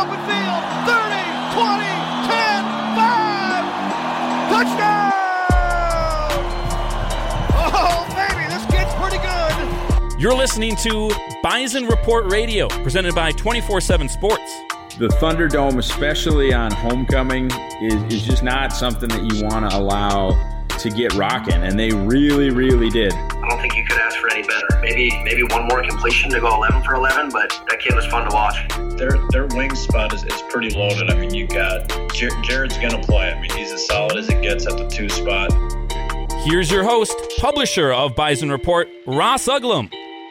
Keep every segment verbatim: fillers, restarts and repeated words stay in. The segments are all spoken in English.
open field. thirty, twenty, ten, five. Touchdown! Oh, baby, this kid's pretty good. You're listening to Bison Report Radio, presented by twenty-four seven Sports. The Thunderdome, especially on homecoming, is, is just not something that you want to allow to get rocking, and they really, really did. I don't think you could ask for any better. Maybe maybe one more completion to go eleven for eleven, but that kid was fun to watch. Their their wing spot is, is pretty loaded. I mean, you got Jer- Jared's going to play. I mean, he's as solid as it gets at the two spot. Here's your host, publisher of Bison Report, Ross Uglum.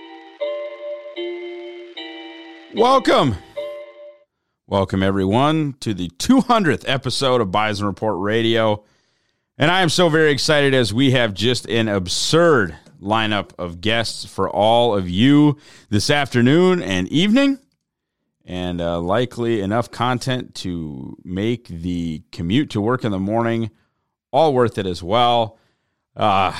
Welcome. Welcome, everyone, to the two hundredth episode of Bison Report Radio. And I am so very excited as we have just an absurd lineup of guests for all of you this afternoon and evening. And uh, likely enough content to make the commute to work in the morning all worth it as well. Uh,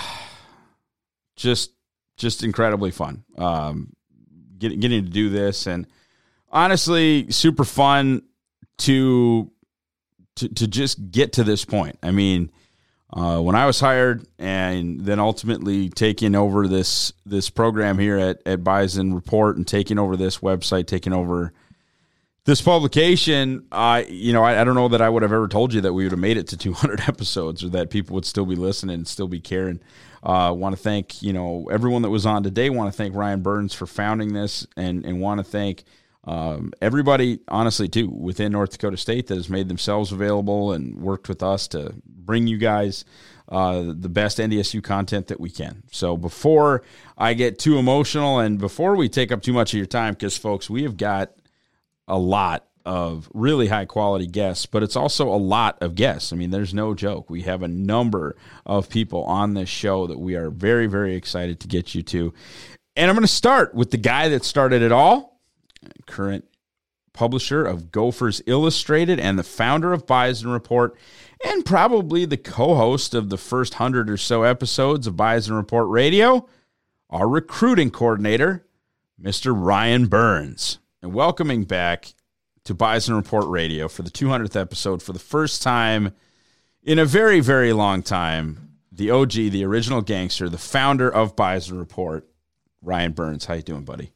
just, just incredibly fun um, get, getting to do this. And honestly, super fun to, to to just get to this point. I mean, uh, when I was hired and then ultimately taking over this this program here at, at Bison Report and taking over this website, taking over this publication, I you know, I, I don't know that I would have ever told you that we would have made it to two hundred episodes or that people would still be listening and still be caring. I uh, want to thank, you know, everyone that was on today. Want to thank Ryan Burns for founding this and, and want to thank Um, everybody, honestly, too, within North Dakota State that has made themselves available and worked with us to bring you guys uh, the best N D S U content that we can. So before I get too emotional and before we take up too much of your time, because, folks, we have got a lot of really high-quality guests, but it's also a lot of guests. I mean, there's no joke. We have a number of people on this show that we are very, very excited to get you to. And I'm going to start with the guy that started it all, current publisher of Gophers Illustrated and the founder of Bison Report, and probably the co-host of the first hundred or so episodes of Bison Report Radio, our recruiting coordinator, Mister Ryan Burns. And welcoming back to Bison Report Radio for the two hundredth episode for the first time in a very, very long time, the O G, the original gangster, the founder of Bison Report, Ryan Burns. How you doing, buddy?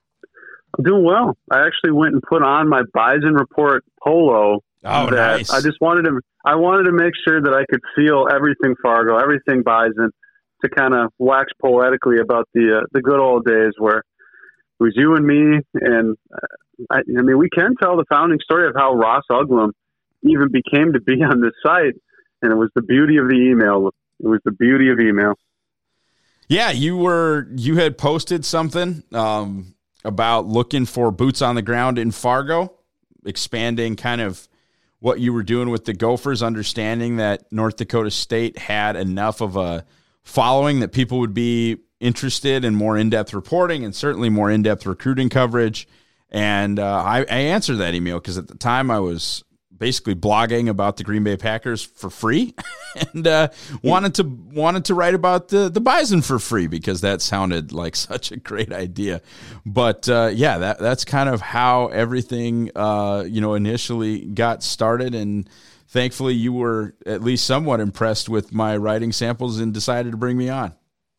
I'm doing well. I actually went and put on my Bison Report polo. Oh, that nice. I just wanted to. I wanted to make sure that I could feel everything Fargo, everything Bison, to kind of wax poetically about the uh, the good old days where it was you and me. And uh, I, I mean, we can tell the founding story of how Ross Uglum even became to be on this site, and it was the beauty of the email. It was the beauty of email. Yeah, you were. You had posted something. Um, about looking for boots on the ground in Fargo, expanding kind of what you were doing with the Gophers, understanding that North Dakota State had enough of a following that people would be interested in more in-depth reporting and certainly more in-depth recruiting coverage. And uh, I, I answered that email because at the time I was basically blogging about the Green Bay Packers for free and uh, wanted to wanted to write about the, the Bison for free because that sounded like such a great idea. But uh, yeah, that that's kind of how everything uh, you know initially got started. And thankfully, you were at least somewhat impressed with my writing samples and decided to bring me on.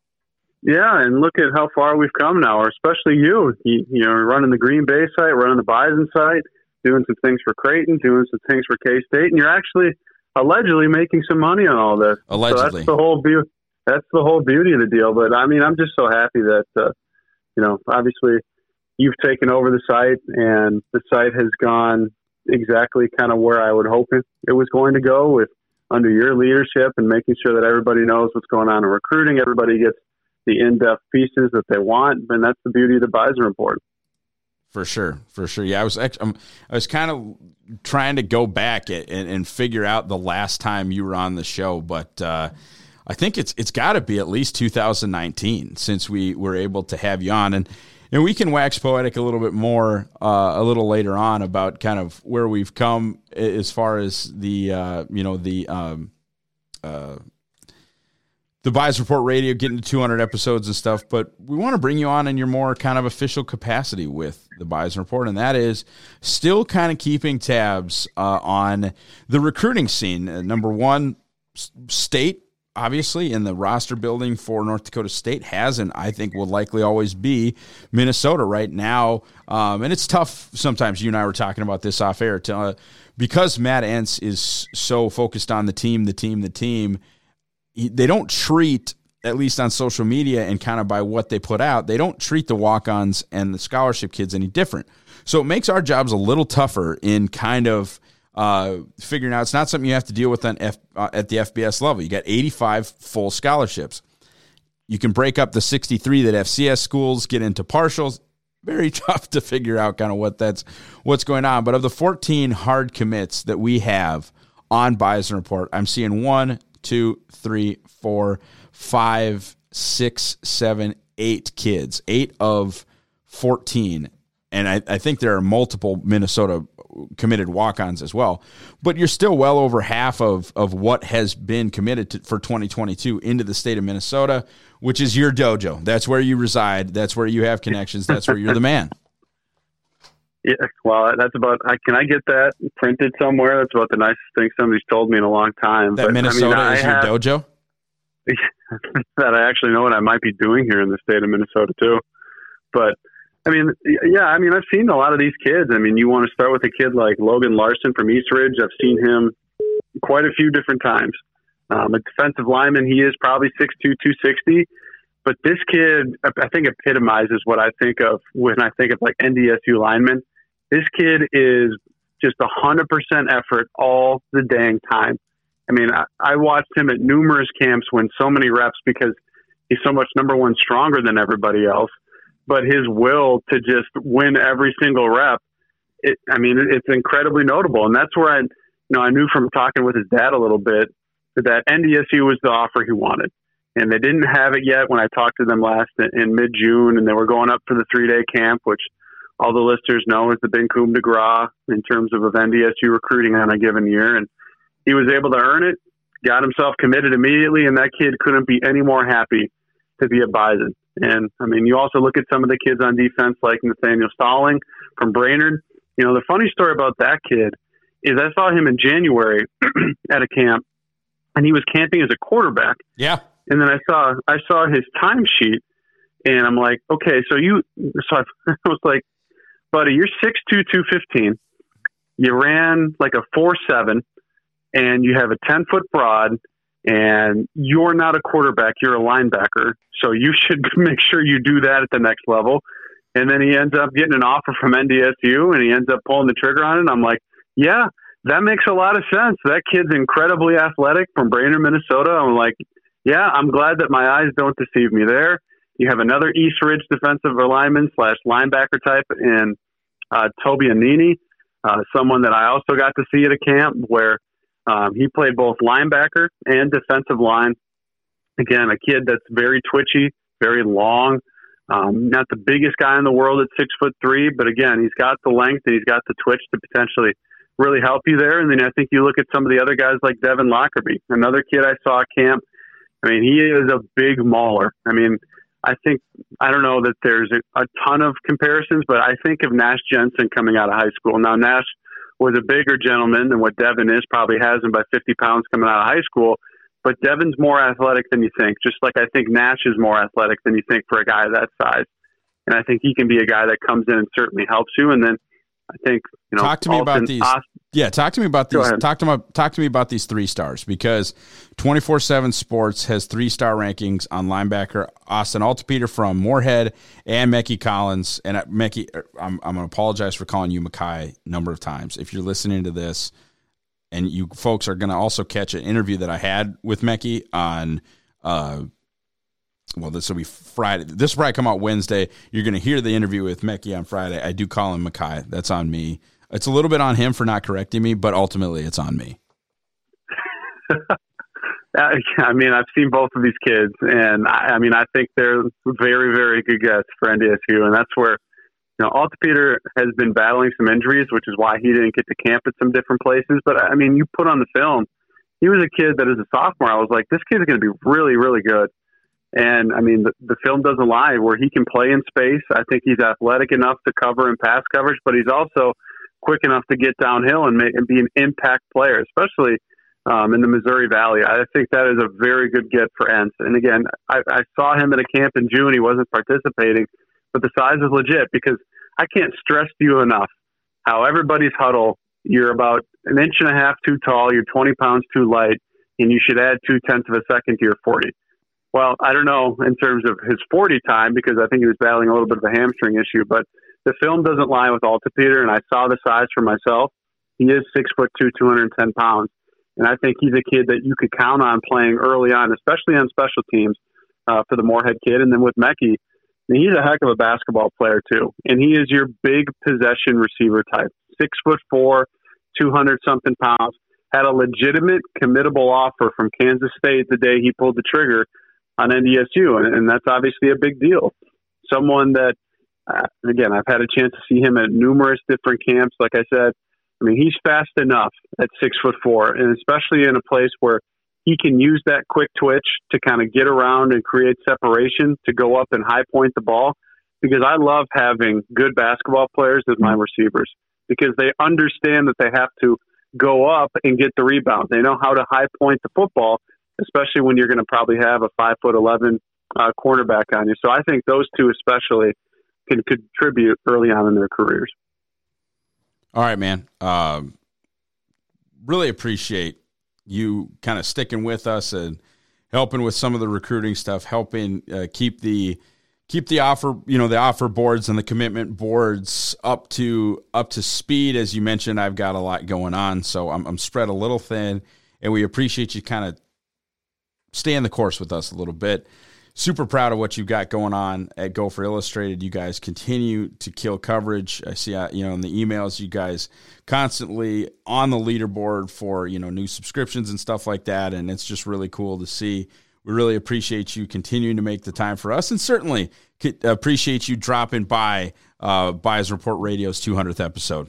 Yeah, and look at how far we've come now, or especially you. You, you know, running the Green Bay site, running the Bison site, doing some things for Creighton, doing some things for K-State, and you're actually allegedly making some money on all this. Allegedly. So that's the whole beauty. That's the whole beauty of the deal. But I mean, I'm just so happy that uh, you know, obviously, you've taken over the site, and the site has gone exactly kind of where I would hope it, it was going to go with under your leadership and making sure that everybody knows what's going on in recruiting. Everybody gets the in-depth pieces that they want, and that's the beauty of the Bison Report. For sure, for sure. Yeah, I was actually, I was kind of trying to go back and, and figure out the last time you were on the show, but uh, I think it's it's got to be at least two thousand nineteen since we were able to have you on, and and we can wax poetic a little bit more uh, a little later on about kind of where we've come as far as the uh, you know the um, uh, the Bison Report Radio, getting to two hundred episodes and stuff, but we want to bring you on in your more kind of official capacity with the Bison Report, and that is still kind of keeping tabs uh, on the recruiting scene. Uh, number one, s- state, obviously, in the roster building for North Dakota State has, and I think will likely always be, Minnesota right now. Um, and it's tough sometimes. You and I were talking about this off air. To, uh, because Matt Entz is so focused on the team, the team, the team, they don't treat, at least on social media and kind of by what they put out, they don't treat the walk-ons and the scholarship kids any different. So it makes our jobs a little tougher in kind of uh, figuring out. It's not something you have to deal with on F, uh, at the F B S level. You got eighty-five full scholarships. You can break up the sixty-three that F C S schools get into partials. Very tough to figure out kind of what that's what's going on. But of the fourteen hard commits that we have on Bison Report, I'm seeing one, two, three, four, five, six, seven, eight kids, eight of fourteen. And I, I think there are multiple Minnesota committed walk-ons as well. But you're still well over half of, of what has been committed to, for twenty twenty-two into the state of Minnesota, which is your dojo. That's where you reside. That's where you have connections. That's where you're the man. Yeah, well, that's about. I, can I get that printed somewhere? That's about the nicest thing somebody's told me in a long time. That but, Minnesota I mean, is I your have, dojo? That I actually know what I might be doing here in the state of Minnesota too. But I mean, yeah, I mean, I've seen a lot of these kids. I mean, you want to start with a kid like Logan Larson from East Ridge. I've seen him quite a few different times. Um, a defensive lineman, he is probably six two, two sixty. But this kid, I think, epitomizes what I think of when I think of like N D S U linemen. This kid is just one hundred percent effort all the dang time. I mean, I, I watched him at numerous camps win so many reps because he's so much, number one, stronger than everybody else. But his will to just win every single rep, it, I mean, it, it's incredibly notable. And that's where I, you know, I knew from talking with his dad a little bit that N D S U was the offer he wanted. And they didn't have it yet when I talked to them last in, in mid-June, and they were going up for the three-day camp, which all the listeners know is the Ben Coup de Gras in terms of, of N D S U recruiting on a given year. And he was able to earn it, got himself committed immediately, and that kid couldn't be any more happy to be a Bison. And, I mean, you also look at some of the kids on defense like Nathaniel Stalling from Brainerd. You know, the funny story about that kid is I saw him in January at a camp, and he was camping as a quarterback. Yeah. And then I saw I saw his timesheet, and I'm like, okay, so you – so I was like, buddy, you're six two, two fifteen. You ran like a four seven, and you have a ten-foot broad, and you're not a quarterback. You're a linebacker. So you should make sure you do that at the next level. And then he ends up getting an offer from N D S U, and he ends up pulling the trigger on it. And I'm like, yeah, that makes a lot of sense. That kid's incredibly athletic from Brainerd, Minnesota. I'm like, yeah, I'm glad that my eyes don't deceive me there. You have another East Ridge defensive lineman slash linebacker type in uh, Toby Anini, uh, someone that I also got to see at a camp where um, he played both linebacker and defensive line. Again, a kid that's very twitchy, very long, um, not the biggest guy in the world at six foot three, but again, he's got the length and he's got the twitch to potentially really help you there. And then I think you look at some of the other guys like Devin Lockerbie, another kid I saw at camp. I mean, he is a big mauler. I mean, I think, I don't know that there's a, a ton of comparisons, but I think of Nash Jensen coming out of high school. Now, Nash was a bigger gentleman than what Devin is, probably has him by fifty pounds coming out of high school. But Devin's more athletic than you think, just like I think Nash is more athletic than you think for a guy that size. And I think he can be a guy that comes in and certainly helps you. And then I think, you know, talk to me Alton, about these. Austin, yeah, talk to me about these. Talk to me. Talk to me about these three stars, because twenty-four seven Sports has three star rankings on linebacker Austin Altepeter from Moorhead and Mecky Collins. And Mecky, I'm I'm gonna apologize for calling you Mackay a number of times. If you're listening to this, and you folks are gonna also catch an interview that I had with Mecky on. Uh, Well, this will be Friday. This will probably come out Wednesday. You're going to hear the interview with Mecky on Friday. I do call him Mackay. That's on me. It's a little bit on him for not correcting me, but ultimately it's on me. I mean, I've seen both of these kids, and I, I mean, I think they're very, very good guests for N D S U, and that's where, you know, Altepeter has been battling some injuries, which is why he didn't get to camp at some different places. But, I mean, you put on the film, he was a kid that as a sophomore, I was like, this kid's going to be really, really good. And I mean, the, the film doesn't lie where he can play in space. I think he's athletic enough to cover in pass coverage, but he's also quick enough to get downhill and, make, and be an impact player, especially um, in the Missouri Valley. I think that is a very good get for Entz. And again, I, I saw him at a camp in June. He wasn't participating, but the size is legit because I can't stress to you enough how everybody's huddle, you're about an inch and a half too tall, you're twenty pounds too light, and you should add two tenths of a second to your forty. Well, I don't know in terms of his forty time because I think he was battling a little bit of a hamstring issue, but the film doesn't lie with Altapeter, and I saw the size for myself. He is six foot two, two hundred ten pounds, and I think he's a kid that you could count on playing early on, especially on special teams uh, for the Moorhead kid. And then with Mekhi, I mean, he's a heck of a basketball player too, and he is your big possession receiver type, six foot four, two hundred something pounds. Had a legitimate committable offer from Kansas State the day he pulled the trigger on N D S U, and, and that's obviously a big deal. Someone that, uh, again, I've had a chance to see him at numerous different camps. Like I said, I mean, he's fast enough at six foot four, and especially in a place where he can use that quick twitch to kind of get around and create separation to go up and high point the ball. Because I love having good basketball players as my receivers because they understand that they have to go up and get the rebound. They know how to high point the football, especially when you're going to probably have a five foot eleven uh, cornerback on you. So I think those two especially can contribute early on in their careers. All right, man. Um, really appreciate you kind of sticking with us and helping with some of the recruiting stuff, helping uh, keep the keep the offer, you know, the offer boards and the commitment boards up to up to speed. As you mentioned, I've got a lot going on, so I'm, I'm spread a little thin, and we appreciate you kind of staying the course with us a little bit. Super proud of what you've got going on at Gopher Illustrated. You guys continue to kill coverage. I see, you know, in the emails, you guys constantly on the leaderboard for, you know, new subscriptions and stuff like that. And it's just really cool to see. We really appreciate you continuing to make the time for us, and certainly appreciate you dropping by uh, Bison Report Radio's two hundredth episode.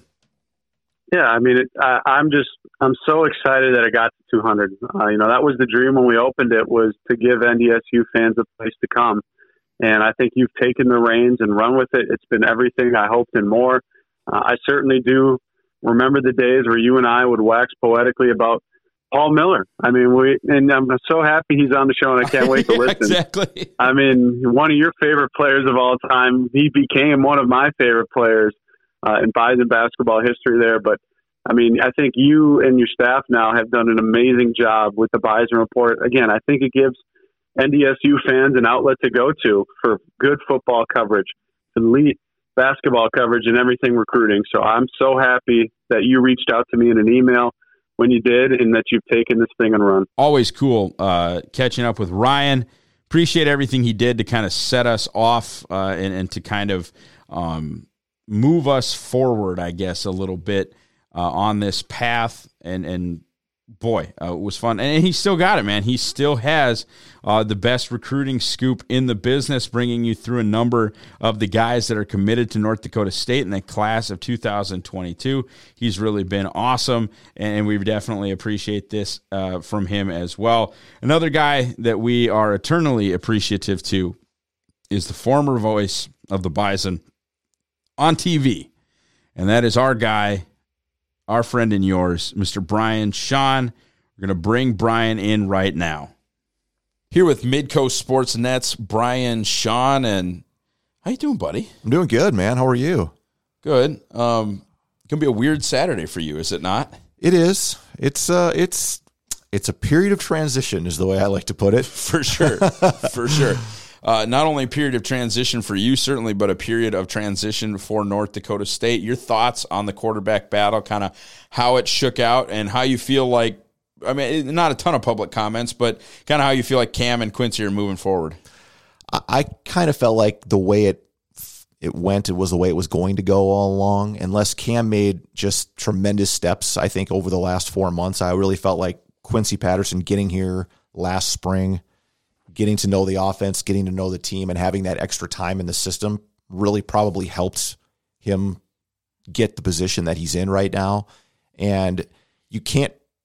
Yeah, I mean, it, I, I'm just, I'm so excited that I got to two hundred. Uh, you know, that was the dream when we opened it, was to give N D S U fans a place to come. And I think you've taken the reins and run with it. It's been everything I hoped and more. Uh, I certainly do remember the days where you and I would wax poetically about Paul Miller. I mean, we, and I'm so happy he's on the show, and I can't wait to yeah, listen. Exactly. I mean, one of your favorite players of all time. He became one of my favorite players Uh, in Bison basketball history there. But, I mean, I think you and your staff now have done an amazing job with the Bison Report. Again, I think it gives N D S U fans an outlet to go to for good football coverage, elite basketball coverage, and everything recruiting. So I'm so happy that you reached out to me in an email when you did, and that you've taken this thing and run. Always cool uh, catching up with Ryan. Appreciate everything he did to kind of set us off uh, and, and to kind of um, – move us forward, I guess, a little bit uh, on this path. And, and boy, uh, it was fun. And he still got it, man. He still has uh, the best recruiting scoop in the business, bringing you through a number of the guys that are committed to North Dakota State in the class of two thousand twenty-two. He's really been awesome, and we definitely appreciate this uh, from him as well. Another guy that we are eternally appreciative to is the former voice of the Bison on T V, and that is our guy, our friend and yours, Mister Brian Shawn. We're going to bring Brian in right now. Here with Midcoast Sportsnet's Brian Shawn, and how you doing, buddy? I'm doing good, man. How are you? Good. Um, it's going to be a weird Saturday for you, is it not? It is. It's uh, it's it's a period of transition, is the way I like to put it. For sure, for sure. Uh, not only a period of transition for you, certainly, but a period of transition for North Dakota State. Your thoughts on the quarterback battle, kind of how it shook out, and how you feel like, I mean, not a ton of public comments, but kind of how you feel like Cam and Quincy are moving forward. I, I kind of felt like the way it it went, it was the way it was going to go all along. Unless Cam made just tremendous steps, I think, over the last four months, I really felt like Quincy Patterson getting here last spring, getting to know the offense, getting to know the team, and having that extra time in the system really probably helped him get the position that he's in right now. And you can't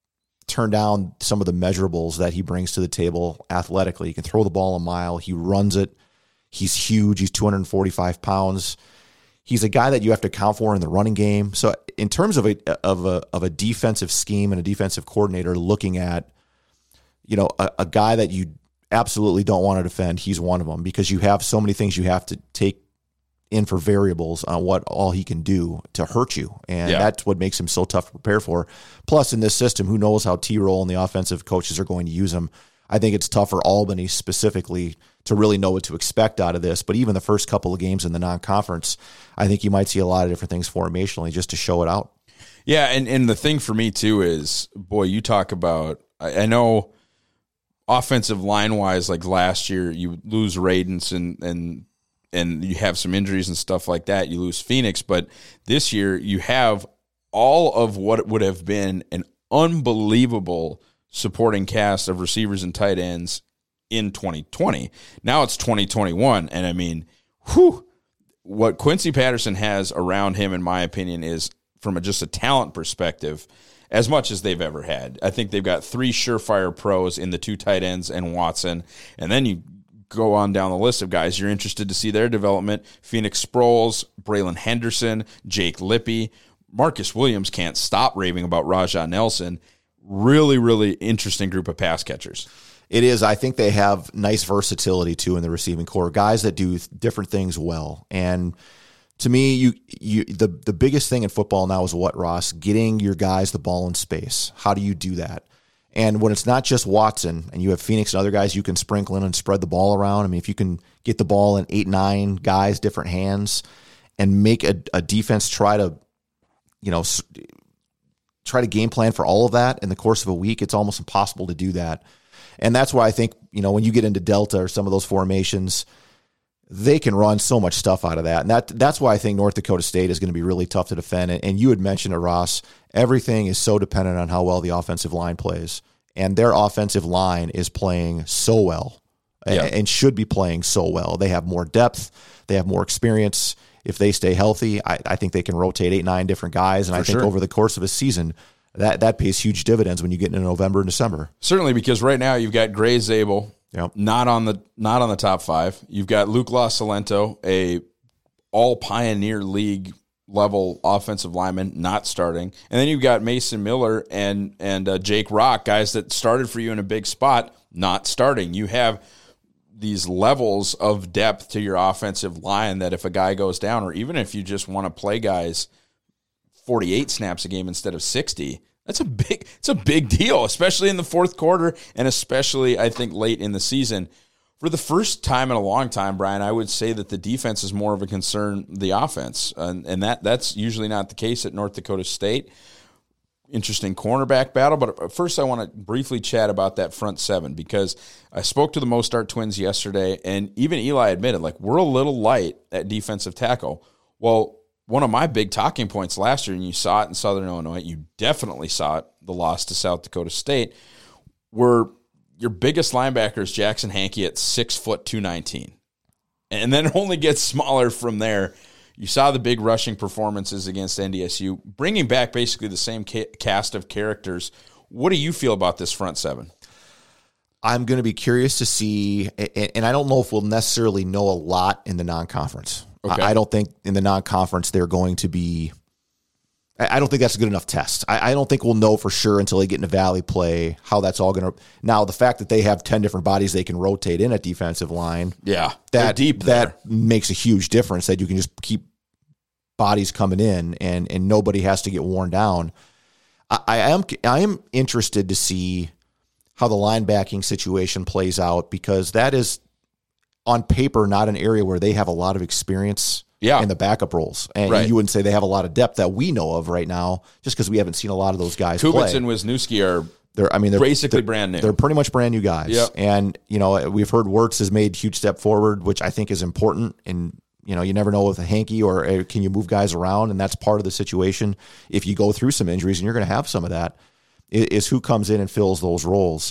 turn down some of the measurables that he brings to the table athletically. He can throw the ball a mile. He runs it. He's huge. He's two hundred forty-five pounds. He's a guy that you have to account for in the running game. So in terms of a of a of a defensive scheme and a defensive coordinator looking at, you know, a, a guy that you absolutely don't want to defend, he's one of them, because you have so many things you have to take in for variables on what all he can do to hurt you. And yeah. that's what makes him so tough to prepare for. Plus, in this system, who knows how T-Roll and the offensive coaches are going to use him. I think it's tough for Albany specifically to really know what to expect out of this. But even the first couple of games in the non-conference, I think you might see a lot of different things formationally just to show it out. Yeah, and, and the thing for me, too, is, boy, you talk about, I, I know offensive line-wise, like last year, you lose Radens and and and you have some injuries and stuff like that. You lose Phoenix, but this year you have all of what would have been an unbelievable supporting cast of receivers and tight ends in twenty twenty. Now it's twenty twenty-one, and I mean, whew, what Quincy Patterson has around him, in my opinion, is, from a, just a talent perspective, as much as they've ever had. I think they've got three surefire pros in the two tight ends and Watson, and then you go on down the list of guys you're interested to see their development. Phoenix Sproles, Braylon Henderson, Jake Lippy. Marcus Williams can't stop raving about Rajah Nelson. Really, really interesting group of pass catchers. It is. I think they have nice versatility, too, in the receiving core. Guys that do different things well. And to me, you you the, the biggest thing in football now is what, Ross? Getting your guys the ball in space. How do you do that? And when it's not just Watson and you have Phoenix and other guys you can sprinkle in and spread the ball around, I mean, if you can get the ball in eight, nine guys, different hands, and make a, a defense try to, you know, try to game plan for all of that in the course of a week, it's almost impossible to do that. And that's why I think, you know, when you get into Delta or some of those formations, they can run so much stuff out of that. And that that's why I think North Dakota State is going to be really tough to defend. And, and you had mentioned it, Ross, everything is so dependent on how well the offensive line plays. And their offensive line is playing so well yeah. and, and should be playing so well. They have more depth. They have more experience. If they stay healthy, I, I think they can rotate eight, nine different guys. And For I think sure. over the course of a season, that, that pays huge dividends when you get into November and December. Certainly, because right now you've got Gray Zabel, Yep. Not on the not on the top five. You've got Luke La Salento, a all Pioneer League level offensive lineman, not starting, and then you've got Mason Miller and and uh, Jake Rock, guys that started for you in a big spot, not starting. You have these levels of depth to your offensive line that if a guy goes down, or even if you just want to play guys forty-eight snaps a game instead of sixty. That's a big, it's a big deal, especially in the fourth quarter and especially, I think, late in the season. For the first time in a long time, Brian, I would say that the defense is more of a concern than the offense, and, and that that's usually not the case at North Dakota State. Interesting cornerback battle, but first I want to briefly chat about that front seven, because I spoke to the Mostart twins yesterday, and even Eli admitted, like, we're a little light at defensive tackle. Well, one of my big talking points last year, and you saw it in Southern Illinois, you definitely saw it, the loss to South Dakota State, were your biggest linebackers, Jackson Hankey, at six foot two nineteen. And then it only gets smaller from there. You saw the big rushing performances against N D S U, bringing back basically the same ca- cast of characters. What do you feel about this front seven? I'm going to be curious to see, and I don't know if we'll necessarily know a lot in the non-conference. Okay. I don't think in the non-conference they're going to be – I don't think that's a good enough test. I, I don't think we'll know for sure until they get into Valley play how that's all going to – now, the fact that they have ten different bodies they can rotate in at defensive line, yeah, that deep that makes a huge difference, that you can just keep bodies coming in and, and nobody has to get worn down. I, I am I am interested to see how the linebacking situation plays out, because that is – on paper, not an area where they have a lot of experience yeah. in the backup roles. And right. you wouldn't say they have a lot of depth that we know of right now, just because we haven't seen a lot of those guys Kubitz play. and Wisniewski are they're, I mean, they're, basically they're, brand new. They're pretty much brand new guys. Yep. And, you know, we've heard Wirtz has made a huge step forward, which I think is important. And, you know, you never know with a Hankey or uh, can you move guys around, and that's part of the situation. If you go through some injuries, and you're going to have some of that, is, is who comes in and fills those roles.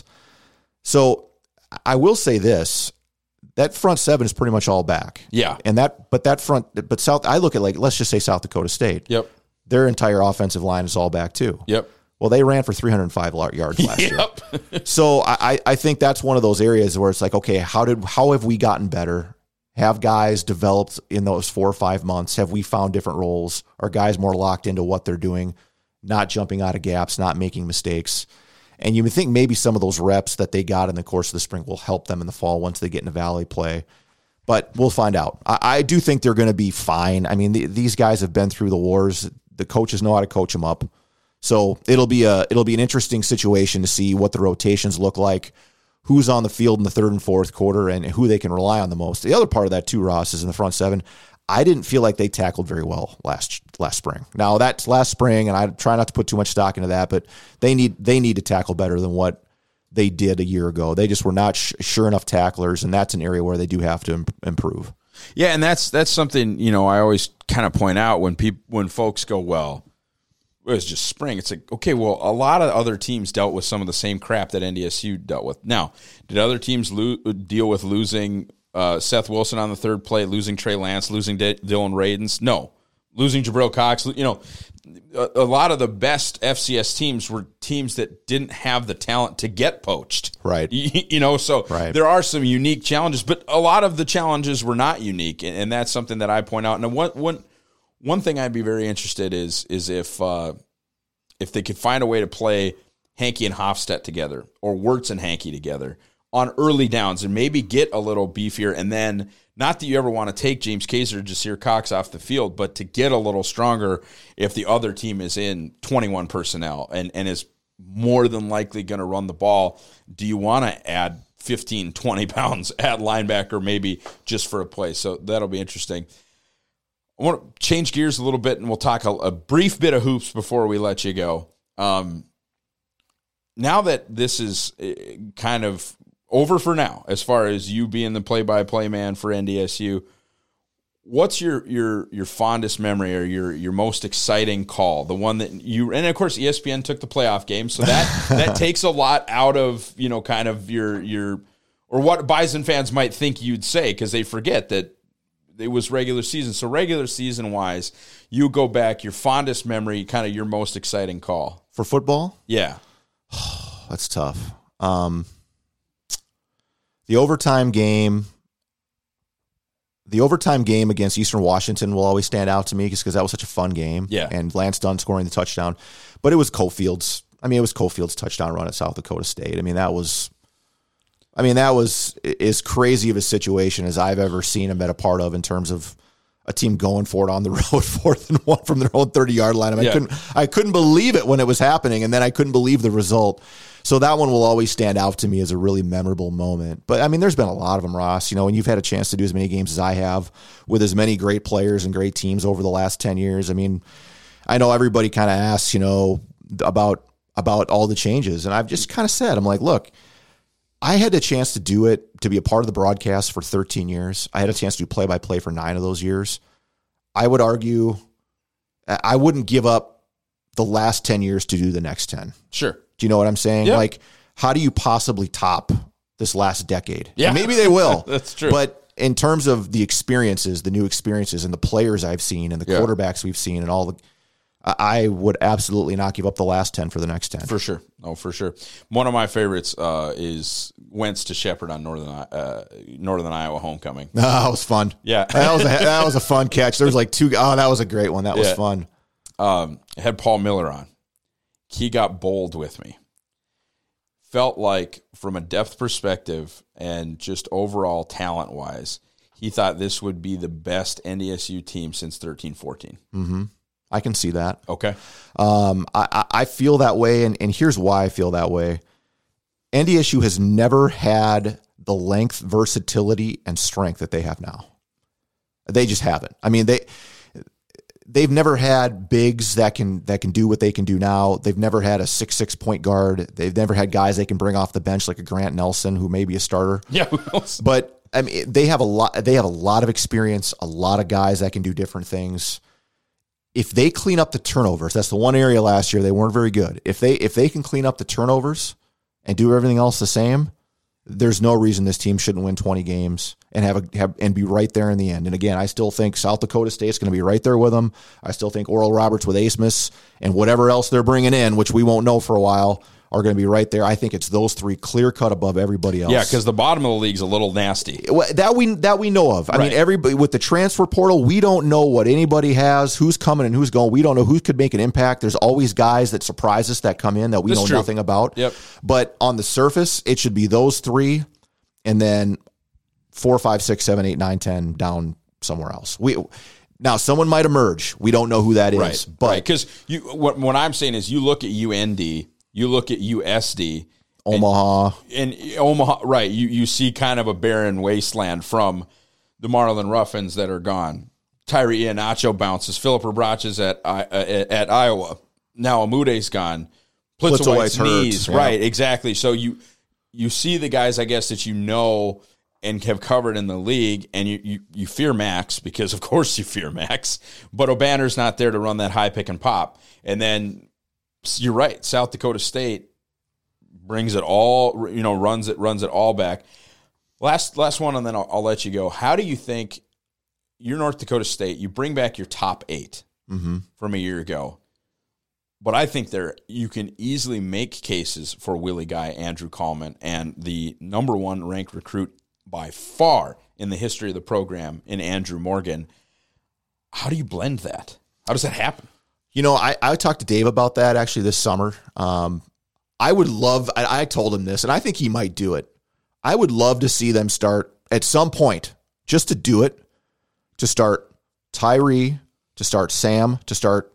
So I will say this. That front seven is pretty much all back. Yeah. And that, but that front, but South, I look at, like, let's just say South Dakota State. Yep. Their entire offensive line is all back too. Yep. Well, they ran for three hundred five yards last Yep. year. So I, I think that's one of those areas where it's like, okay, how did how have we gotten better? Have guys developed in those four or five months? Have we found different roles? Are guys more locked into what they're doing, not jumping out of gaps, not making mistakes? And you would think maybe some of those reps that they got in the course of the spring will help them in the fall once they get into Valley play. But we'll find out. I, I do think they're going to be fine. I mean, the, these guys have been through the wars. The coaches know how to coach them up. So it'll be a it'll be an interesting situation to see what the rotations look like, who's on the field in the third and fourth quarter, and who they can rely on the most. The other part of that too, Ross, is in the front seven. I didn't feel like they tackled very well last last spring. Now that's last spring, and I try not to put too much stock into that, but they need they need to tackle better than what they did a year ago. They just were not sh- sure enough tacklers, and that's an area where they do have to imp- improve. Yeah, and that's that's something, you know, I always kind of point out when people when folks go, well, it was just spring. It's like, okay, well, a lot of other teams dealt with some of the same crap that N D S U dealt with. Now, did other teams lo- deal with losing uh, Seth Wilson on the third play, losing Trey Lance, losing D- Dylan Radens? No. Losing Jabril Cox, you know, a, a lot of the best F C S teams were teams that didn't have the talent to get poached. Right. You, you know, so right. There are some unique challenges, but a lot of the challenges were not unique, and, and that's something that I point out. And one, one, one thing I'd be very interested is is if uh, if they could find a way to play Hankey and Hofstedt together, or Wirtz and Hankey together on early downs, and maybe get a little beefier, and then not that you ever want to take James Kaiser or Jasir Cox off the field, but to get a little stronger if the other team is in twenty-one personnel and, and is more than likely going to run the ball. Do you want to add fifteen, twenty pounds at linebacker maybe just for a play? So that'll be interesting. I want to change gears a little bit, and we'll talk a, a brief bit of hoops before we let you go. Um, now that this is kind of over for now, as far as you being the play-by-play man for N D S U, what's your your your fondest memory or your your most exciting call? The one that you, and of course E S P N took the playoff game, so that that takes a lot out of, you know, kind of your your or what Bison fans might think you'd say, because they forget that it was regular season. So regular season wise, you go back, your fondest memory, kind of your most exciting call For football? Yeah, that's tough. Um, the overtime game, the overtime game against Eastern Washington will always stand out to me just because that was such a fun game. Yeah. And Lance Dunn scoring the touchdown. But it was Cofield's. I mean, it was Cofield's touchdown run at South Dakota State. I mean, that was, I mean, that was as crazy of a situation as I've ever seen and been a part of in terms of a team going for it on the road, fourth and one from their own thirty-yard line. I, mean, Yeah. I couldn't, I couldn't believe it when it was happening, and then I couldn't believe the result. So that one will always stand out to me as a really memorable moment. But, I mean, there's been a lot of them, Ross. You know, and you've had a chance to do as many games as I have with as many great players and great teams over the last ten years. I mean, I know everybody kind of asks, you know, about about all the changes. And I've just kind of said, I'm like, look, I had a chance to do it, to be a part of the broadcast for thirteen years. I had a chance to do play-by-play for nine of those years. I would argue I wouldn't give up the last ten years to do the next ten. sure. Do you know what I'm saying? Yeah. Like, how do you possibly top this last decade? Yeah. And maybe they will. That's true. But in terms of the experiences, the new experiences, and the players I've seen, and the Yeah. quarterbacks we've seen, and all the, I would absolutely not give up the last ten for the next ten. For sure. Oh, for sure. One of my favorites uh, is Wentz to Shepherd on Northern uh, Northern Iowa homecoming. No, that was fun. Yeah. that was a, that was a fun catch. There was like two. Oh, that was a great one. That was Yeah. fun. Um, I had Paul Miller on. He got bold with me. Felt like, from a depth perspective and just overall talent-wise, he thought this would be the best N D S U team since thirteen fourteen. Mm-hmm. I can see that. Okay. Um, I, I feel that way, and, and here's why I feel that way. N D S U has never had the length, versatility, and strength that they have now. They just haven't. I mean, they they've never had bigs that can that can do what they can do now. They've never had a six six point guard. They've never had guys they can bring off the bench like a Grant Nelson, who may be a starter. Yeah. Who knows? But I mean, they have a lot. They have a lot of experience. A lot of guys that can do different things. If they clean up the turnovers, that's the one area last year they weren't very good. If they if they can clean up the turnovers and do everything else the same, there's no reason this team shouldn't win twenty games and have a have and be right there in the end. And again, I still think South Dakota State's going to be right there with them. I still think Oral Roberts with Asmus and whatever else they're bringing in, which we won't know for a while, are going to be right there. I think it's those three clear cut above everybody else. Yeah, because the bottom of the league's a little nasty. Well, that we that we know of. I Right. mean, everybody with the transfer portal, we don't know what anybody has, who's coming and who's going. We don't know who could make an impact. There's always guys that surprise us that come in that we That's know true. nothing about. Yep. But on the surface, it should be those three, and then four, five, six, seven, eight, nine, ten down somewhere else. We now someone might emerge. We don't know who that is. Right, But right. Because you, what, what I'm saying is, you look at U N D, you look at U S D, Omaha. and, and Omaha, right? You you see kind of a barren wasteland from the Marlin Ruffins that are gone. Tyree Iheanacho bounces. Philip Rabrach's at uh, at, at Iowa. Now Amude's gone. Plitzowite's Plitzowite's hurt, knees. yeah. Right, exactly. So you you see the guys, I guess, that you know and have covered in the league, and you, you, you fear Max because, of course, you fear Max. But O'Banner's not there to run that high pick and pop. And then you're right, South Dakota State brings it all, you know, runs it runs it all back. Last last one, and then I'll, I'll let you go. How do you think you're North Dakota State? You bring back your top eight Mm-hmm. from a year ago, but I think there you can easily make cases for Willie Guy, Andrew Coleman, and the number one ranked recruit by far in the history of the program in Andrew Morgan. How do you blend that? How does that happen? You know, I, I talked to Dave about that actually this summer. Um, I would love, I, I told him this, and I think he might do it. I would love to see them start at some point, just to do it, to start Tyree, to start Sam, to start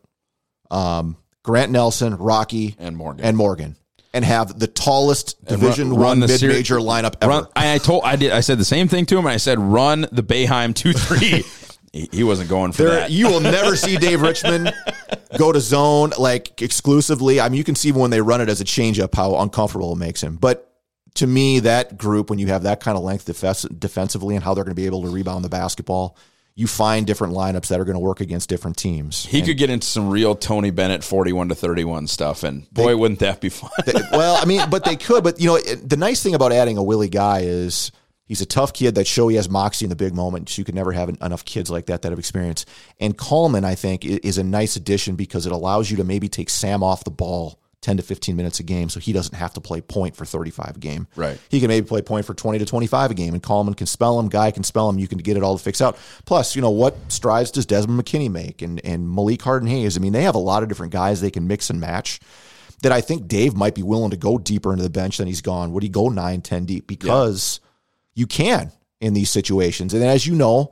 um, Grant Nelson, Rocky, And Morgan. and Morgan, and have the tallest And Division run- One run the mid-major seri- lineup ever. Run, I, I told I did I said the same thing to him, and I said run the Boeheim two three. he, he wasn't going for There, that. you will never see Dave Richmond go to zone like exclusively. I mean, you can see when they run it as a changeup how uncomfortable it makes him. But to me, that group, when you have that kind of length defense, defensively and how they're going to be able to rebound the basketball, you find different lineups that are going to work against different teams. He And could get into some real Tony Bennett forty-one to thirty-one stuff, and boy, They- wouldn't that be fun. they- well, I mean, but they could. But, you know, it- the nice thing about adding a Willie Guy is he's a tough kid that show he has moxie in the big moments. You could never have enough kids like that that have experience. And Coleman, I think, i- is a nice addition because it allows you to maybe take Sam off the ball ten to fifteen minutes a game so he doesn't have to play point for thirty-five a game. Right. He can maybe play point for twenty to twenty-five a game, and Coleman can spell him, Guy can spell him, you can get it all to fix out. Plus, you know, what strides does Desmond McKinney make and, and Malik Harden-Hayes? I mean, they have a lot of different guys they can mix and match that I think Dave might be willing to go deeper into the bench than he's gone. Would he go nine, ten deep? Because you can in these situations. And as you know,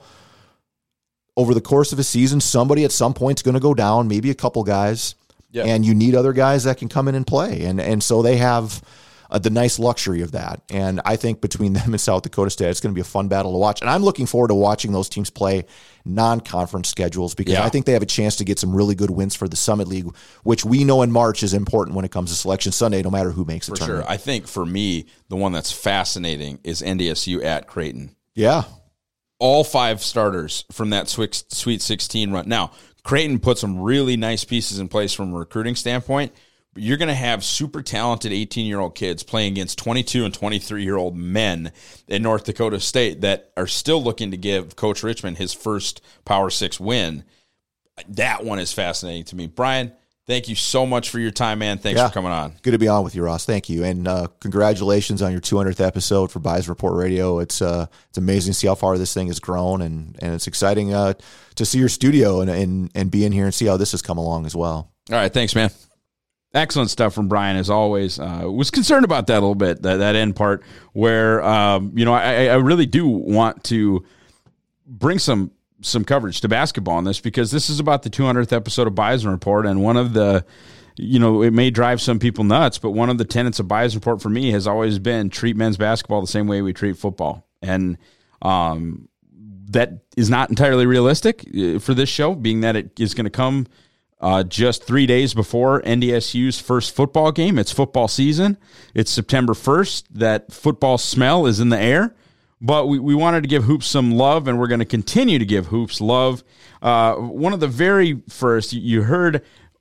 over the course of a season, somebody at some point is going to go down, maybe a couple guys, Yeah. and you need other guys that can come in and play. And and so they have uh, the nice luxury of that. And I think between them and South Dakota State, it's going to be a fun battle to watch. And I'm looking forward to watching those teams play non-conference schedules because Yeah. I think they have a chance to get some really good wins for the Summit League, which we know in March is important when it comes to Selection Sunday, no matter who makes the For sure. tournament. I think for me, the one that's fascinating is N D S U at Creighton. Yeah. All five starters from that Swi- Sweet sixteen run. Now, Creighton put some really nice pieces in place from a recruiting standpoint, but you're going to have super talented eighteen-year-old kids playing against twenty-two and twenty-three-year-old men in North Dakota State that are still looking to give Coach Richmond his first Power Six win. That one is fascinating to me. Brian, thank you so much for your time, man. Thanks Yeah. for coming on. Good to be on with you, Ross. Thank you. And uh, congratulations on your two hundredth episode for Bison Report Radio. It's uh, it's amazing to see how far this thing has grown, and, and it's exciting uh, to see your studio and, and, and be in here and see how this has come along as well. All right, thanks, man. Excellent stuff from Brian, as always. Uh, was concerned about that a little bit, that, that end part, where, um, you know, I, I really do want to bring some some coverage to basketball on this because this is about the two hundredth episode of Bison Report, and one of the, you know, it may drive some people nuts, but one of the tenets of Bison Report for me has always been treat men's basketball the same way we treat football. And um, that is not entirely realistic uh, for this show, being that it is going to come Uh, just three days before N D S U's first football game. It's football season. It's September first. That football smell is in the air. But we, we wanted to give Hoops some love, and we're going to continue to give Hoops love. Uh, one of the very first, you heard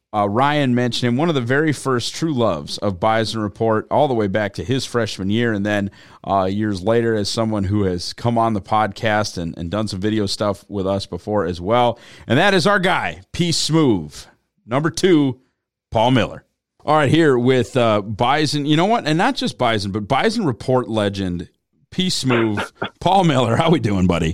Uh, Ryan mentioned him, one of the very first true loves of Bison Report, all the way back to his freshman year, and then uh, years later as someone who has come on the podcast and, and done some video stuff with us before as well. And that is our guy, P. Smooth. Number two, Paul Miller. All right, here with uh, Bison. You know what? And not just Bison, but Bison Report legend, P. Smooth, Paul Miller. How we doing, buddy?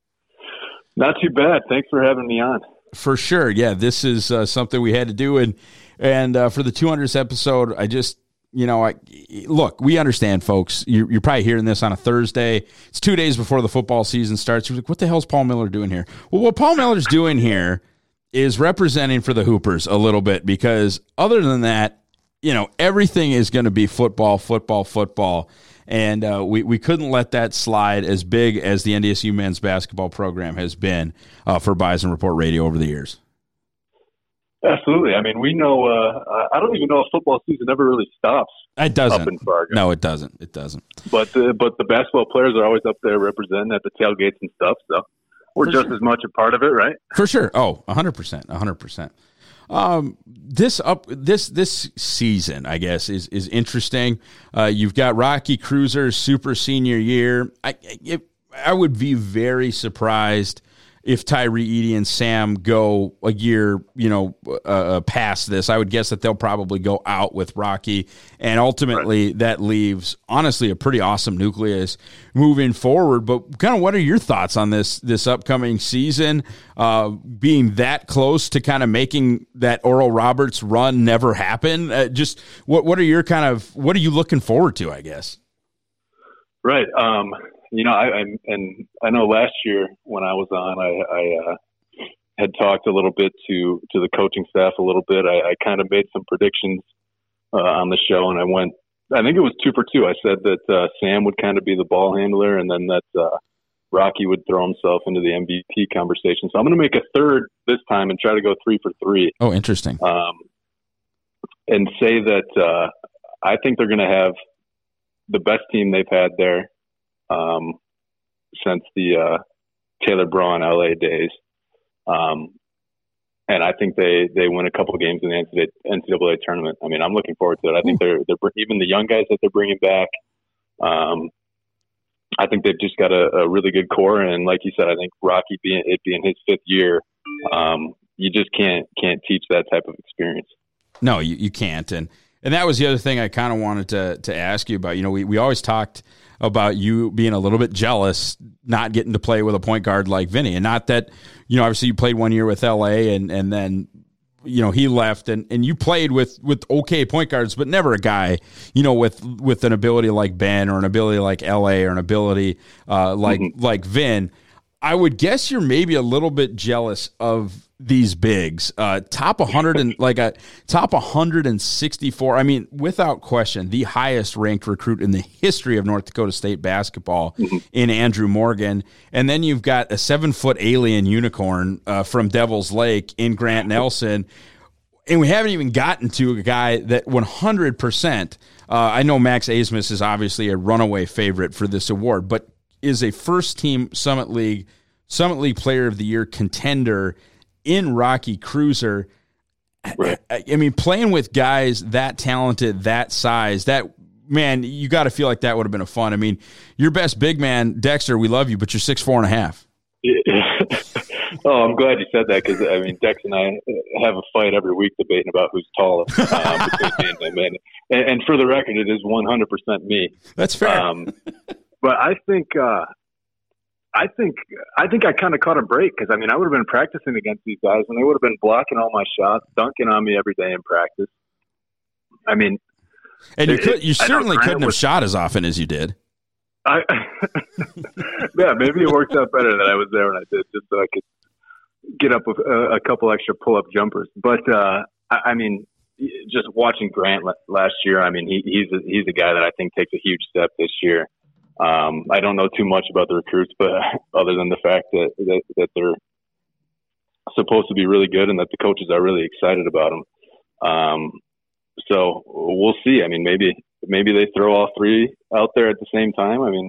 Not too bad. Thanks for having me on. For sure. Yeah, this is uh, something we had to do. And and uh, for the two hundredth episode, I just, you know, I look, we understand, folks. You're, you're probably hearing this on a Thursday. It's two days before the football season starts. You're like, what the hell's Paul Miller doing here? Well, what Paul Miller's doing here is representing for the Hoopers a little bit, because other than that, you know, everything is going to be football, football, football. And uh, we, we couldn't let that slide, as big as the N D S U men's basketball program has been uh, for Bison Report Radio over the years. Absolutely. I mean, we know, uh, I don't even know if football season ever really stops. It doesn't. Up in Fargo. No, it doesn't. It doesn't. But the, but the basketball players are always up there representing at the tailgates and stuff. So we're For just sure. as much a part of it, right? For sure. Oh, one hundred percent. one hundred percent. Um, this up this this season, I guess, is is interesting. Uh, you've got Rocky Cruiser's super senior year. I it, I would be very surprised if Tyree Edey and Sam go a year, you know, uh, past this. I would guess that they'll probably go out with Rocky, and ultimately right. that leaves, honestly, a pretty awesome nucleus moving forward. But kind of, what are your thoughts on this this upcoming season, uh, being that close to kind of making that Oral Roberts run never happen? Uh, just what what are your kind of what are you looking forward to, I guess? Right. Um, You know, I, I and I know last year when I was on, I, I uh, had talked a little bit to, to the coaching staff a little bit. I, I kind of made some predictions uh, on the show, and I went, I think it was two for two. I said that uh, Sam would kind of be the ball handler, and then that uh, Rocky would throw himself into the M V P conversation. So I'm going to make a third this time and try to go three for three. Oh, interesting. Um, and say that uh, I think they're going to have the best team they've had there Um, since the uh, Taylor Braun L A days. Um, and I think they, they win a couple of games in the N C double A tournament. I mean, I'm looking forward to it. I think they're, they're even the young guys that they're bringing back. Um, I think they've just got a, a really good core. And like you said, I think Rocky being, it being his fifth year, um, you just can't, can't teach that type of experience. No, you, you can't. And, and that was the other thing I kind of wanted to, to ask you about. You know, we, we always talked about you being a little bit jealous not getting to play with a point guard like Vinny. And not that, you know, obviously you played one year with L A and, and then, you know, he left and, and you played with, with okay point guards, but never a guy, you know, with, with an ability like Ben or an ability like L A or an ability uh, like, mm-hmm. like Vin. I would guess you're maybe a little bit jealous of these bigs. Uh, top one hundred and like a top one hundred sixty-four. I mean, without question, the highest ranked recruit in the history of North Dakota State basketball mm-hmm. in Andrew Morgan. And then you've got a seven foot alien unicorn uh, from Devil's Lake in Grant Nelson. And we haven't even gotten to a guy that one hundred percent, uh, I know Max Asmus is obviously a runaway favorite for this award, but is a first team Summit League, Summit League Player of the Year contender in Rocky Cruiser. Right. I, I mean, playing with guys that talented, that size, that man, you got to feel like that would have been a fun. I mean, your best big man, Dexter, we love you, but you're six, four and a half. Oh, I'm glad you said that, because I mean, Dex and I have a fight every week debating about who's tallest um, between me and him. And, and for the record, it is one hundred percent me. That's fair. Um, but I think, uh, I think, I think I kind of caught a break, because I mean, I would have been practicing against these guys, and they would have been blocking all my shots, dunking on me every day in practice. I mean, and you, could, you certainly couldn't have was, shot as often as you did. I, yeah, maybe it worked out better that I was there when I did, just so I could get up with a, a couple extra pull-up jumpers. But uh, I, I mean, just watching Grant last year, I mean, he, he's a, he's a guy that I think takes a huge step this year. Um, I don't know too much about the recruits, but other than the fact that, that that they're supposed to be really good and that the coaches are really excited about them. Um, so we'll see. I mean, maybe maybe they throw all three out there at the same time. I mean,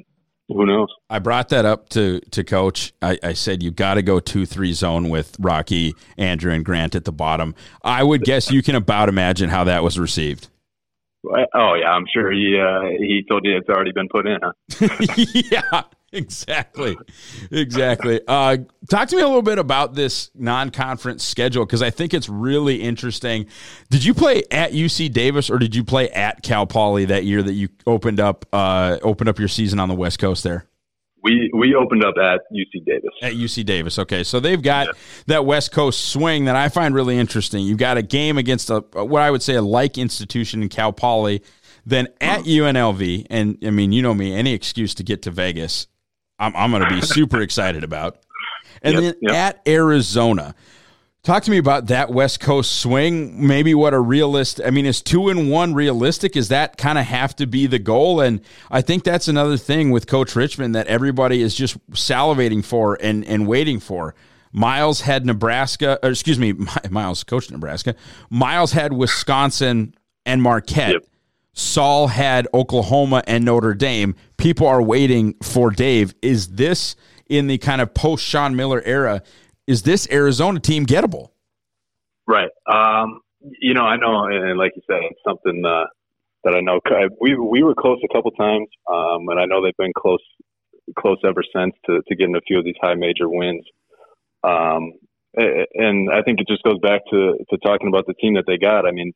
who knows? I brought that up to, to Coach. I, I said, you got to go two three zone with Rocky, Andrew, and Grant at the bottom. I would guess you can about imagine how that was received. Oh, yeah, I'm sure he uh, he told you it's already been put in, huh? Yeah, exactly. Exactly. Uh, talk to me a little bit about this non-conference schedule, because I think it's really interesting. Did you play at U C Davis or did you play at Cal Poly that year that you opened up uh, opened up your season on the West Coast there? We we opened up at U C Davis. At U C Davis, okay. So they've got yeah. that West Coast swing that I find really interesting. You've got a game against a what I would say a like institution in Cal Poly, then at U N L V, and I mean, you know me, any excuse to get to Vegas, I'm I'm going to be super excited about. And yep, then yep. at Arizona. Talk to me about that West Coast swing. Maybe what a realist. I mean, is two and one realistic? Is that kind of have to be the goal? And I think that's another thing with Coach Richmond that everybody is just salivating for and, and waiting for. Miles had Nebraska, or excuse me, Miles coached Nebraska. Miles had Wisconsin and Marquette. Yep. Saul had Oklahoma and Notre Dame. People are waiting for Dave. Is this in the kind of post Sean Miller era? Is this Arizona team gettable? Right. Um, you know, I know, and like you said, it's something uh, that I know. We we were close a couple times, um, and I know they've been close close ever since to, to getting a few of these high major wins. Um, and I think it just goes back to, to talking about the team that they got. I mean,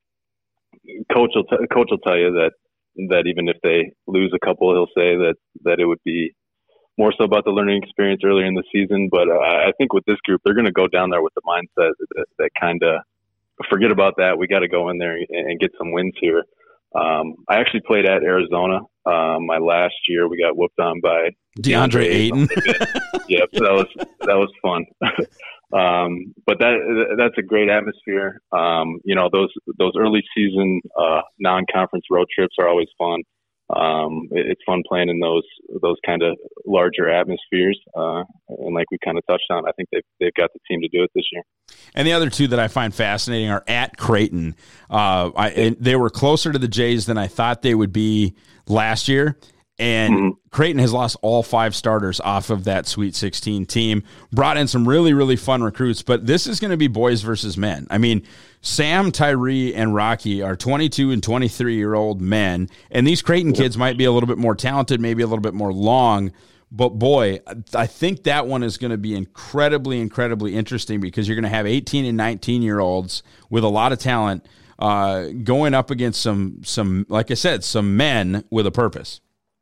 coach will t- coach will tell you that that even if they lose a couple, he'll say that that it would be more so about the learning experience earlier in the season. But uh, I think with this group, they're going to go down there with the mindset that, that kind of forget about that. We got to go in there and, and get some wins here. Um, I actually played at Arizona um, my last year. We got whooped on by DeAndre, DeAndre Ayton. Yep, so that was that was fun. um, but that that's a great atmosphere. Um, you know, those those early season uh, non-conference road trips are always fun. Um, it, it's fun playing in those those kind of larger atmospheres, uh, and like we kind of touched on, I think they've they've got the team to do it this year. And the other two that I find fascinating are at Creighton. Uh, I, and they were closer to the Jays than I thought they would be last year. And mm-hmm. Creighton has lost all five starters off of that Sweet sixteen team, brought in some really, really fun recruits, but this is going to be boys versus men. I mean, Sam, Tyree, and Rocky are twenty-two and twenty-three-year-old men, and these Creighton yep. kids might be a little bit more talented, maybe a little bit more long, but boy, I think that one is going to be incredibly, incredibly interesting because you're going to have eighteen and nineteen-year-olds with a lot of talent uh, going up against some, some, like I said, some men with a purpose.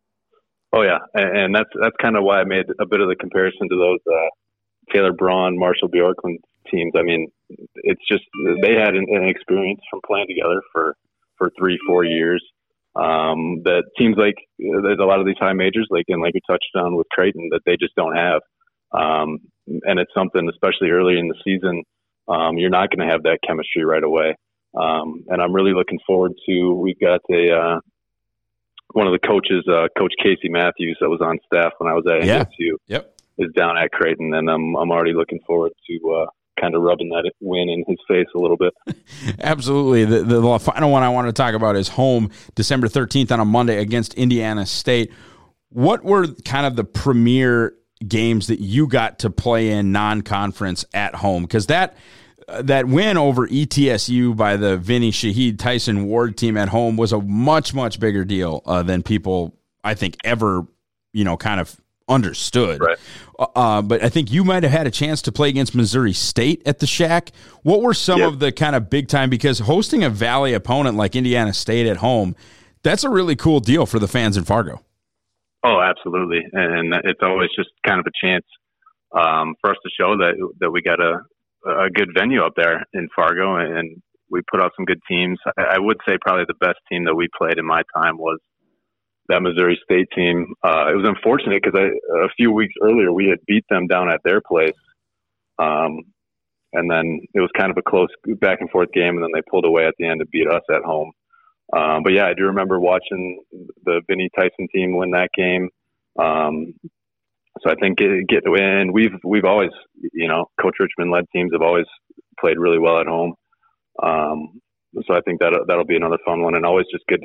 Oh yeah, and that's that's kind of why I made a bit of the comparison to those uh, Taylor Braun, Marshall Bjorklund teams. I mean, it's just they had an, an experience from playing together for, for three, four years. Um, that seems like there's a lot of these high majors, like and like we touched on with Creighton, that they just don't have. Um, and it's something, especially early in the season, um, you're not going to have that chemistry right away. Um, and I'm really looking forward to. We've got a. Uh, One of the coaches, uh, Coach Casey Matthews, that was on staff when I was at yeah. N S U, yep. is down at Creighton, and I'm I'm already looking forward to uh, kind of rubbing that win in his face a little bit. Absolutely. The, the, the final one I want to talk about is home, December thirteenth on a Monday against Indiana State. What were kind of the premier games that you got to play in non-conference at home? Because that uh, that win over E T S U by the Vinny Shaheed Tyson Ward team at home was a much, much bigger deal uh, than people, I think, ever, you know, kind of understood. Right. Uh, but I think you might have had a chance to play against Missouri State at the Shack. What were some yep. of the kind of big time, because hosting a Valley opponent like Indiana State at home, that's a really cool deal for the fans in Fargo. Oh, absolutely. And it's always just kind of a chance um, for us to show that, that we got a, a good venue up there in Fargo, and we put out some good teams. I would say probably the best team that we played in my time was that Missouri State team. Uh, it was unfortunate because a few weeks earlier we had beat them down at their place. Um, and then it was kind of a close back and forth game, and then they pulled away at the end to beat us at home. Um, but yeah, I do remember watching the Vinny Tyson team win that game. Um, so I think get, get and we've, we've always, you know, Coach Richmond led teams have always played really well at home. Um, so I think that that'll be another fun one, and always just good to get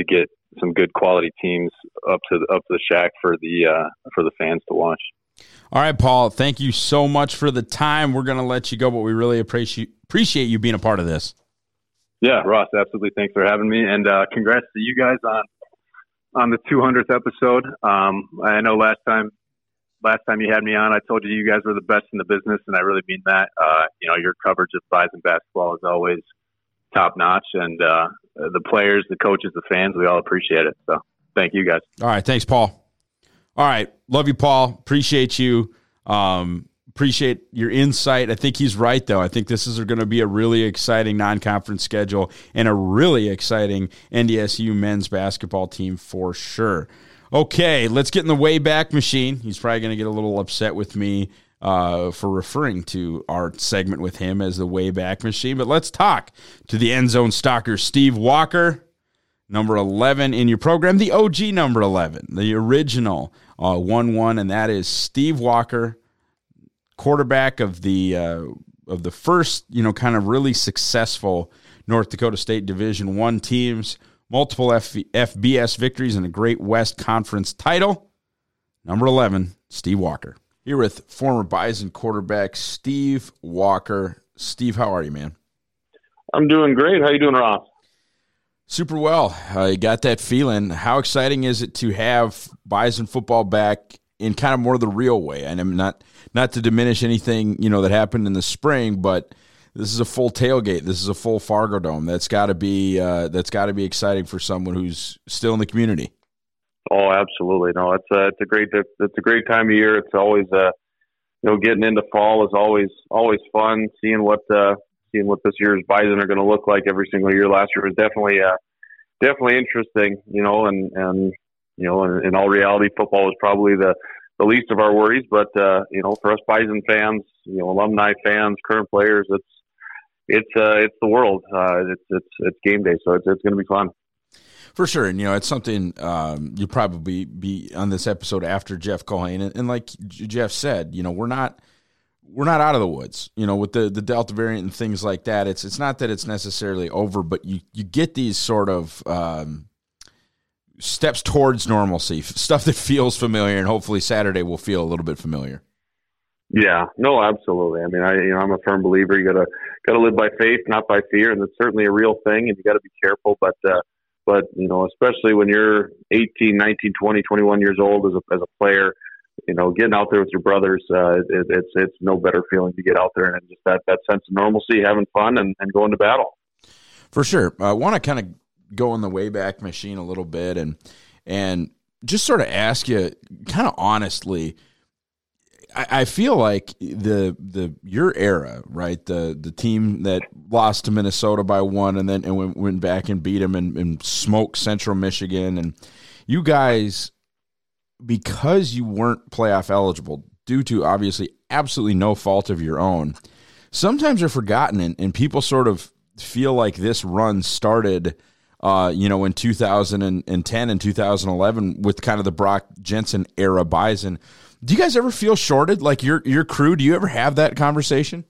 some good quality teams up to the, up to the shack for the uh, for the fans to watch. All right, Paul, thank you so much for the time. We're going to let you go, but we really appreciate appreciate you being a part of this. Yeah, Ross, absolutely. Thanks for having me, and uh, congrats to you guys on on the two hundredth episode. Um, I know last time last time you had me on, I told you you guys were the best in the business, and I really mean that. Uh, you know, your coverage of Bison basketball is always top notch, and uh, the players, the coaches, the fans, we all appreciate it. So, thank you guys. All right, thanks, Paul. All right. Love you, Paul. Appreciate you. Um, appreciate your insight. I think he's right, though. I think this is going to be a really exciting non-conference schedule and a really exciting N D S U men's basketball team for sure. Okay, let's get in the Wayback Machine. He's probably going to get a little upset with me uh, for referring to our segment with him as the Wayback Machine, but let's talk to the End Zone stalker, Steve Walker. Number eleven in your program, the O G number eleven, the original uh, one one, and that is Steve Walker, quarterback of the uh, of the first, you know, kind of really successful North Dakota State Division One teams, multiple F- FBS victories, and a Great West Conference title. Number eleven, Steve Walker. Here with former Bison quarterback Steve Walker. Steve, how are you, man? I'm doing great. How you doing, Ross? Super well. I uh, got that feeling. How exciting is it to have Bison football back in kind of more the real way? And I'm not not to diminish anything, you know, that happened in the spring, but this is a full tailgate. This is a full Fargo Dome. That's got to be uh, that's got to be exciting for someone who's still in the community. Oh, absolutely. No, it's a it's a great it's a great time of year. It's always uh you know getting into fall is always always fun. Seeing what uh, seeing what this year's Bison are going to look like every single year. Last year was definitely uh, definitely interesting, you know, and, and you know, in, in all reality, football was probably the, the least of our worries. But uh, you know, for us Bison fans, you know, alumni fans, current players, it's it's uh, it's the world. Uh, it's it's it's game day, so it's it's going to be fun. For sure, and you know, it's something um, you'll probably be on this episode after Jeff Culhane, and, and like Jeff said, you know, we're not. We're not out of the woods, you know, with the, the Delta variant and things like that. It's it's not that it's necessarily over, but you, you get these sort of um, steps towards normalcy, stuff that feels familiar, and hopefully Saturday will feel a little bit familiar. Yeah, no, absolutely. I mean, I you know, I'm a firm believer. You gotta gotta live by faith, not by fear, and it's certainly a real thing. And you got to be careful, but uh, but you know, especially when you're eighteen, nineteen, twenty, twenty-one years old as a as a player. You know, getting out there with your brothers, uh, it, it's it's no better feeling to get out there and just that, that sense of normalcy, having fun, and, and going to battle. For sure. I want to kind of go in the Wayback Machine a little bit and and just sort of ask you kind of honestly, I, I feel like the the your era, right, the the team that lost to Minnesota by one and then and went, went back and beat them and, and smoked Central Michigan, and you guys – because you weren't playoff eligible due to obviously absolutely no fault of your own, sometimes are forgotten, and, and people sort of feel like this run started, uh, you know, in two thousand ten and two thousand eleven with kind of the Brock Jensen era Bison. Do you guys ever feel shorted? Like your your crew, do you ever have that conversation?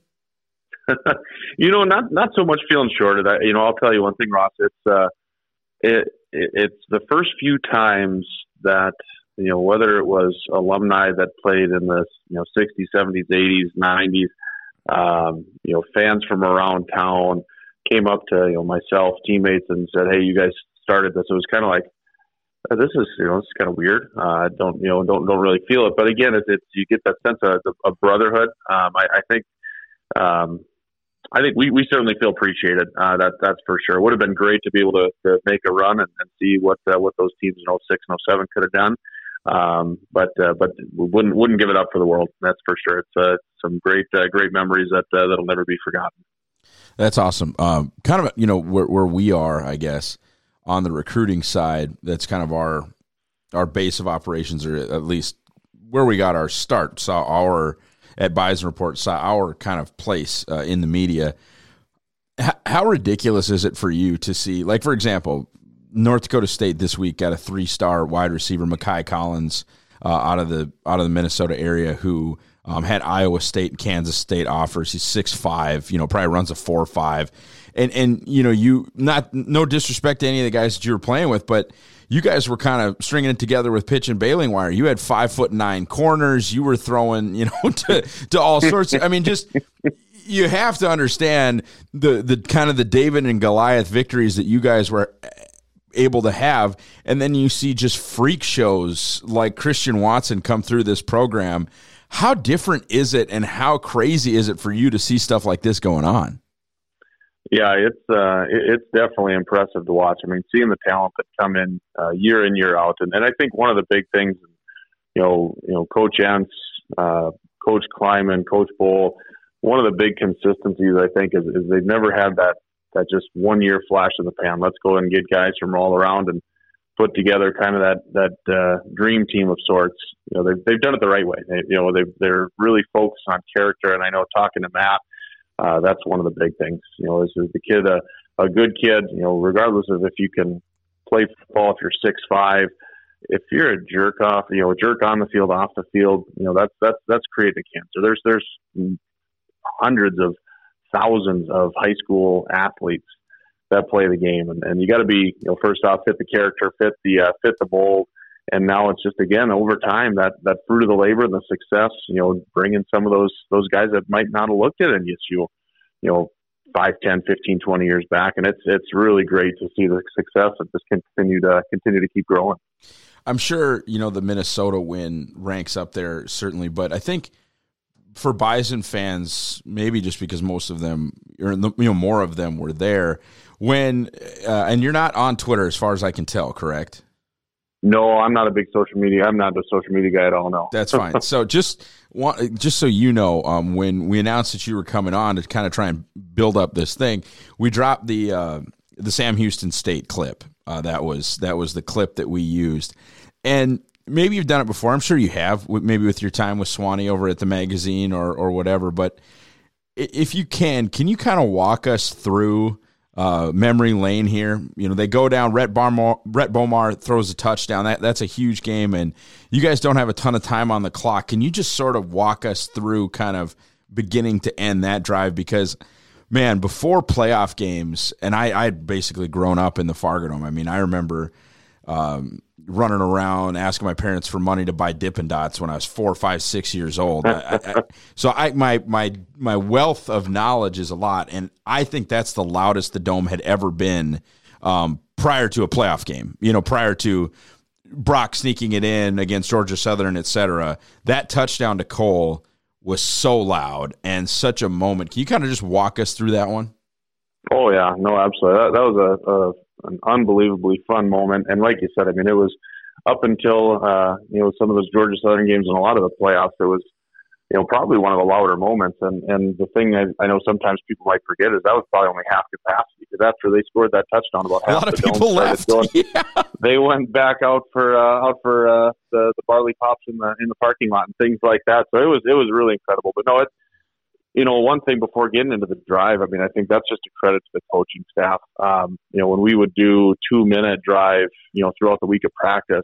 you know, not not so much feeling shorted. I, you know, I'll tell you one thing, Ross. It's uh, it, it it's the first few times that. You know, whether it was alumni that played in the, you know, sixties, seventies, eighties, nineties, um, you know, fans from around town came up to, you know, myself, teammates, and said, hey, you guys started this. It was kind of like, oh, this is, you know, this is kind of weird. I uh, don't, you know, don't, don't really feel it. But again, it's, it's you get that sense of, of brotherhood. Um, I, I think, um, I think we, we certainly feel appreciated. Uh, that that's for sure. It would have been great to be able to, to make a run and, and see what uh, what those teams in oh six and oh seven could have done. Um, but uh, but we wouldn't wouldn't give it up for the world. That's for sure. It's uh, some great uh, great memories that uh, that'll never be forgotten. That's awesome. Um, kind of you know where where we are, I guess, on the recruiting side. That's kind of our our base of operations, or at least where we got our start. Saw our at Bison Report, saw our kind of place uh, in the media. H- how ridiculous is it for you to see, like for example, North Dakota State this week got a three-star wide receiver, Makai Collins, uh, out of the out of the Minnesota area, who Um, had Iowa State and Kansas State offers. He's six five, you know, probably runs a four five. And, and you know, you not no disrespect to any of the guys that you were playing with, but you guys were kind of stringing it together with pitch and baling wire. You had five foot nine corners. You were throwing, you know, to, to all sorts of, I mean, just you have to understand the the kind of the David and Goliath victories that you guys were able to have. And then you see just freak shows like Christian Watson come through this program. How different is it, and how crazy is it for you to see stuff like this going on? Yeah, it's uh, it's definitely impressive to watch. I mean, seeing the talent that come in uh, year in, year out, and, and I think one of the big things, you know, you know, Coach Entz, uh, Coach Kleiman, Coach Bohl, one of the big consistencies I think is, is they've never had that that just one year flash in the pan. Let's go and get guys from all around and put together kind of that that uh, dream team of sorts. You know, they've they've done it the right way. They, you know, they they're really focused on character, and I know talking to Matt. Uh, that's one of the big things, you know, is, is the kid a, a good kid, you know, regardless of if you can play football, if you're six five, if you're a jerk off, you know, a jerk on the field, off the field, you know, that's, that's, that's creating cancer. There's, there's hundreds of thousands of high school athletes that play the game. And, and you got to be, you know, first off, fit the character, fit the, uh, fit the mold. And now it's just, again, over time, that, that fruit of the labor and the success, you know, bringing some of those those guys that might not have looked at N S U, you know, five, ten, fifteen, twenty years back. And it's it's really great to see the success that this continue to continue to keep growing. I'm sure, you know, the Minnesota win ranks up there, certainly. But I think for Bison fans, maybe just because most of them, or you know, more of them were there, when, uh, and you're not on Twitter as far as I can tell, correct? No, I'm not a big social media. I'm not a social media guy at all. No, that's fine. So just want, just so you know, um, when we announced that you were coming on to kind of try and build up this thing, we dropped the uh, the Sam Houston State clip. Uh, that was that was the clip that we used, and maybe you've done it before. I'm sure you have, maybe with your time with Swanee over at the magazine or or whatever. But if you can, can you kind of walk us through Uh, memory lane here? You know, they go down, Rhett Bomar, Rhett Bomar throws a touchdown. That That's a huge game, and you guys don't have a ton of time on the clock. Can you just sort of walk us through kind of beginning to end that drive? Because, man, before playoff games, and I I'd basically grown up in the Fargo Dome. I mean, I remember um, running around asking my parents for money to buy Dippin' Dots when I was four, five, six years old. I, I, so I my my my wealth of knowledge is a lot, and I think that's the loudest the Dome had ever been um, prior to a playoff game. You know, prior to Brock sneaking it in against Georgia Southern, et cetera. That touchdown to Cole was so loud and such a moment. Can you kind of just walk us through that one? Oh yeah, no, absolutely. That, that was a, a an unbelievably fun moment. And like you said, I mean, it was up until, uh, you know, some of those Georgia Southern games and a lot of the playoffs, it was, you know, probably one of the louder moments. And, and the thing I, I know sometimes people might forget is that was probably only half capacity, because after they scored that touchdown, about half a lot of the people left. Going, yeah. They went back out for, uh, out for, uh, the, the barley pops in the, in the parking lot and things like that. So it was, it was really incredible. But no, it's, you know, one thing before getting into the drive, I mean, I think that's just a credit to the coaching staff. Um, you know, when we would do two minute drive, you know, throughout the week of practice,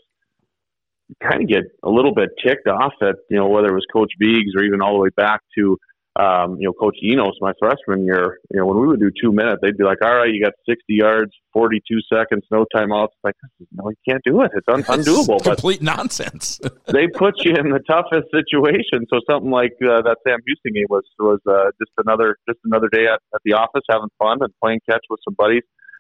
you kind of get a little bit ticked off at, you know, whether it was Coach Biggs or even all the way back to, um, you know, Coach Enos, my freshman year. You know, when we would do two minutes, they'd be like, all right, you got sixty yards, forty-two seconds, no timeouts. It's like, no, you can't do it. It's un- undoable. Complete but nonsense. They put you in the toughest situation. So something like uh, that Sam Houston game was was uh, just another just another day at, at the office having fun and playing catch with some buddies.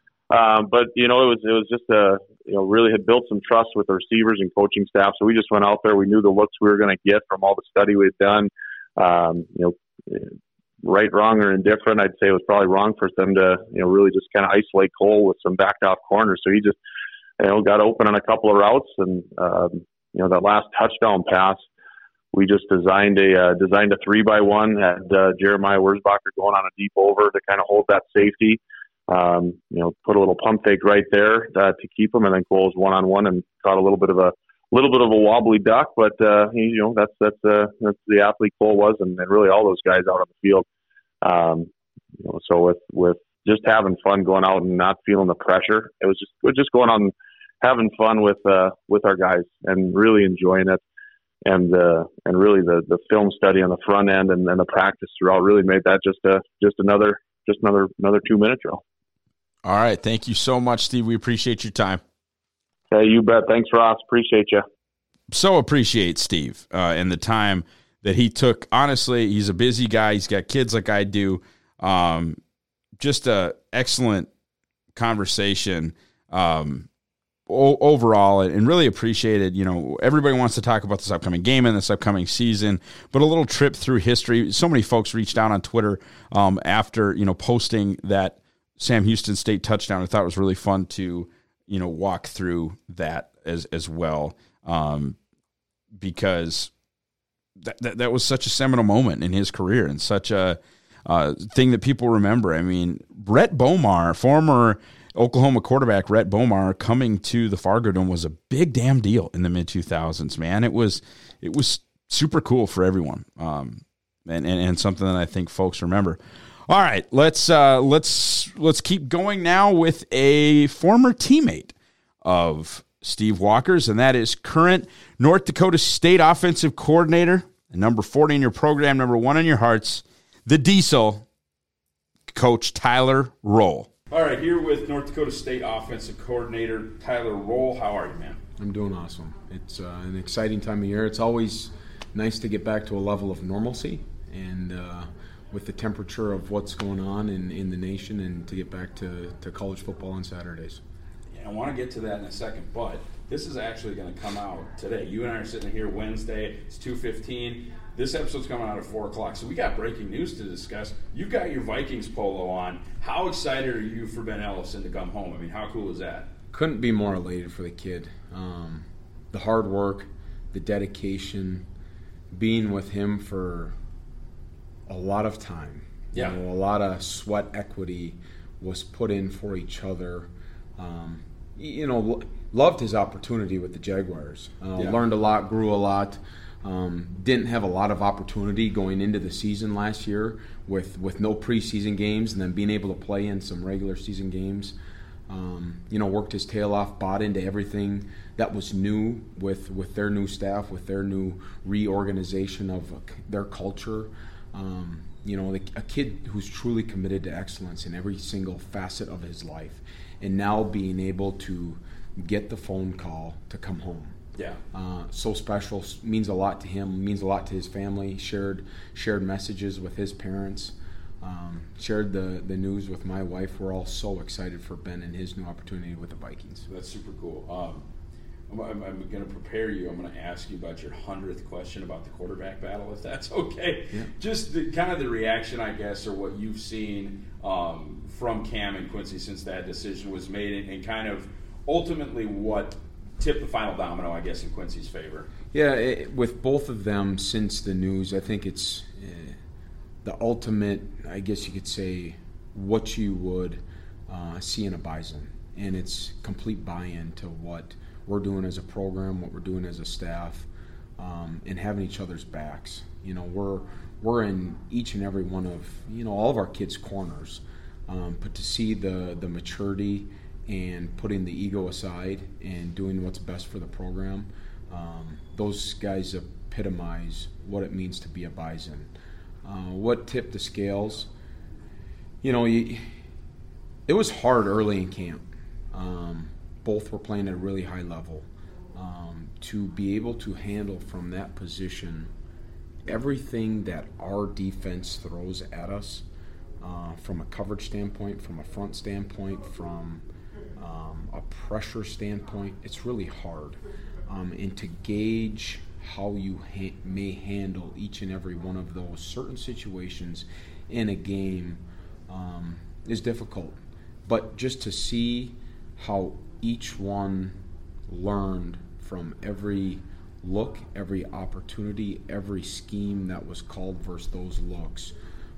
Um, but you know, it was it was just a you know really had built some trust with the receivers and coaching staff. So we just went out there. We knew the looks we were going to get from all the study we'd done. Um, you know. Right, wrong, or indifferent, I'd say it was probably wrong for them to, you know, really just kind of isolate Cole with some backed off corners. So he just, you know, got open on a couple of routes, and um, you know, that last touchdown pass, we just designed a uh, designed a three by one, had uh, Jeremiah Wurzbacher going on a deep over to kind of hold that safety. Um, you know, put a little pump fake right there uh, to keep him, and then Cole's one on one and caught a little bit of a little bit of a wobbly duck, but uh, he, you know, that's that's uh, that's the athlete Cole was, and, and really all those guys out on the field. Um, you know, so with with just having fun going out and not feeling the pressure, it was just we're just going on having fun with uh, with our guys and really enjoying it. and the and really the, the film study on the front end and, and the practice throughout really made that just a just another just another another two minute drill. All right, thank you so much, Steve. We appreciate your time. Hey, you bet. Thanks, Ross. Appreciate you. So appreciate Steve uh, and the time that he took. Honestly, he's a busy guy. He's got kids like I do. Um, just a excellent conversation um, o- overall, and really appreciated. You know, everybody wants to talk about this upcoming game and this upcoming season, but a little trip through history. So many folks reached out on Twitter um, after, you know, posting that Sam Houston State touchdown. I thought it was really fun to, you know, walk through that as, as well. Um, because that, that, that was such a seminal moment in his career and such a, uh, thing that people remember. I mean, Rhett Bomar, former Oklahoma quarterback Rhett Bomar, coming to the Fargo Dome was a big damn deal in the mid two thousands, man. It was, it was super cool for everyone. Um, and, and, and something that I think folks remember. All right, let's, uh, let's, let's keep going now with a former teammate of Steve Walker's, and that is current North Dakota State offensive coordinator, number forty in your program, number one in your hearts, the Diesel, Coach Tyler Roll. All right, here with North Dakota State offensive coordinator Tyler Roll. How are you, man? I'm doing awesome. It's uh, an exciting time of year. It's always nice to get back to a level of normalcy, and uh, with the temperature of what's going on in, in the nation, and to get back to, to college football on Saturdays. I want to get to that in a second, but this is actually going to come out today. You and I are sitting here Wednesday. It's two fifteen. This episode's coming out at four o'clock, so we got breaking news to discuss. You've got your Vikings polo on. How excited are you for Ben Ellison to come home? I mean, how cool is that? Couldn't be more elated for the kid. Um, the hard work, the dedication, being with him for a lot of time. Yeah. You know, a lot of sweat equity was put in for each other. Um, you know, loved his opportunity with the Jaguars. Uh, yeah. Learned a lot, grew a lot. Um, didn't have a lot of opportunity going into the season last year with, with no preseason games, and then being able to play in some regular season games. Um, you know, worked his tail off, bought into everything that was new with, with their new staff, with their new reorganization of their culture. Um, you know, a kid who's truly committed to excellence in every single facet of his life. And now being able to get the phone call to come home. Yeah. Uh, so special, means a lot to him, means a lot to his family. Shared shared messages with his parents. Um, shared the, the news with my wife. We're all so excited for Ben and his new opportunity with the Vikings. That's super cool. Um, I'm, I'm, I'm going to prepare you. I'm going to ask you about your hundredth question about the quarterback battle, if that's okay. Yeah. Just the, kind of the reaction, I guess, or what you've seen um, from Cam and Quincy since that decision was made, and, and kind of ultimately what tipped the final domino, I guess, in Quincy's favor. Yeah, it, with both of them since the news, I think it's uh, the ultimate, I guess you could say, what you would uh, see in a Bison. And it's complete buy-in to what we're doing as a program, what we're doing as a staff, um, and having each other's backs. You know, we're we're in each and every one of, you know, all of our kids' corners. Um, but to see the, the maturity and putting the ego aside and doing what's best for the program, um, those guys epitomize what it means to be a Bison. Uh, what tipped the scales? You know, you, it was hard early in camp. Um, both were playing at a really high level. Um, to be able to handle from that position everything that our defense throws at us, uh, from a coverage standpoint, from a front standpoint, from um, a pressure standpoint, it's really hard. Um, and to gauge how you ha- may handle each and every one of those certain situations in a game um, is difficult. But just to see how each one learned from every look, every opportunity, every scheme that was called versus those looks,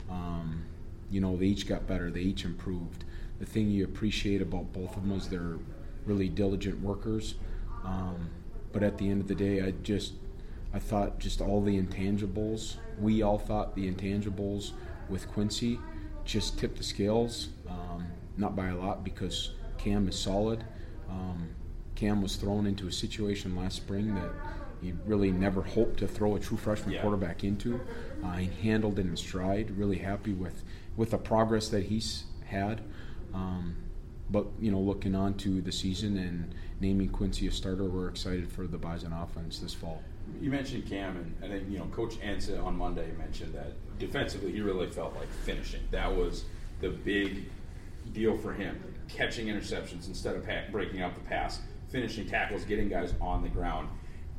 um, you know, they each got better, they each improved. The thing you appreciate about both of them is they're really diligent workers. Um, but at the end of the day, I just, I thought just all the intangibles, we all thought the intangibles with Quincy just tipped the scales, um, not by a lot because Cam is solid. Um, Cam was thrown into a situation last spring that you really never hoped to throw a true freshman Yeah. quarterback into. Uh, he handled it in stride. Really happy with, with the progress that he's had. Um, but, you know, looking on to the season and naming Quincy a starter, we're excited for the Bison offense this fall. You mentioned Cam, and I think, you know, Coach Ansa on Monday mentioned that defensively he really felt like finishing. That was the big deal for him, catching interceptions instead of pa- breaking up the pass, finishing tackles, getting guys on the ground.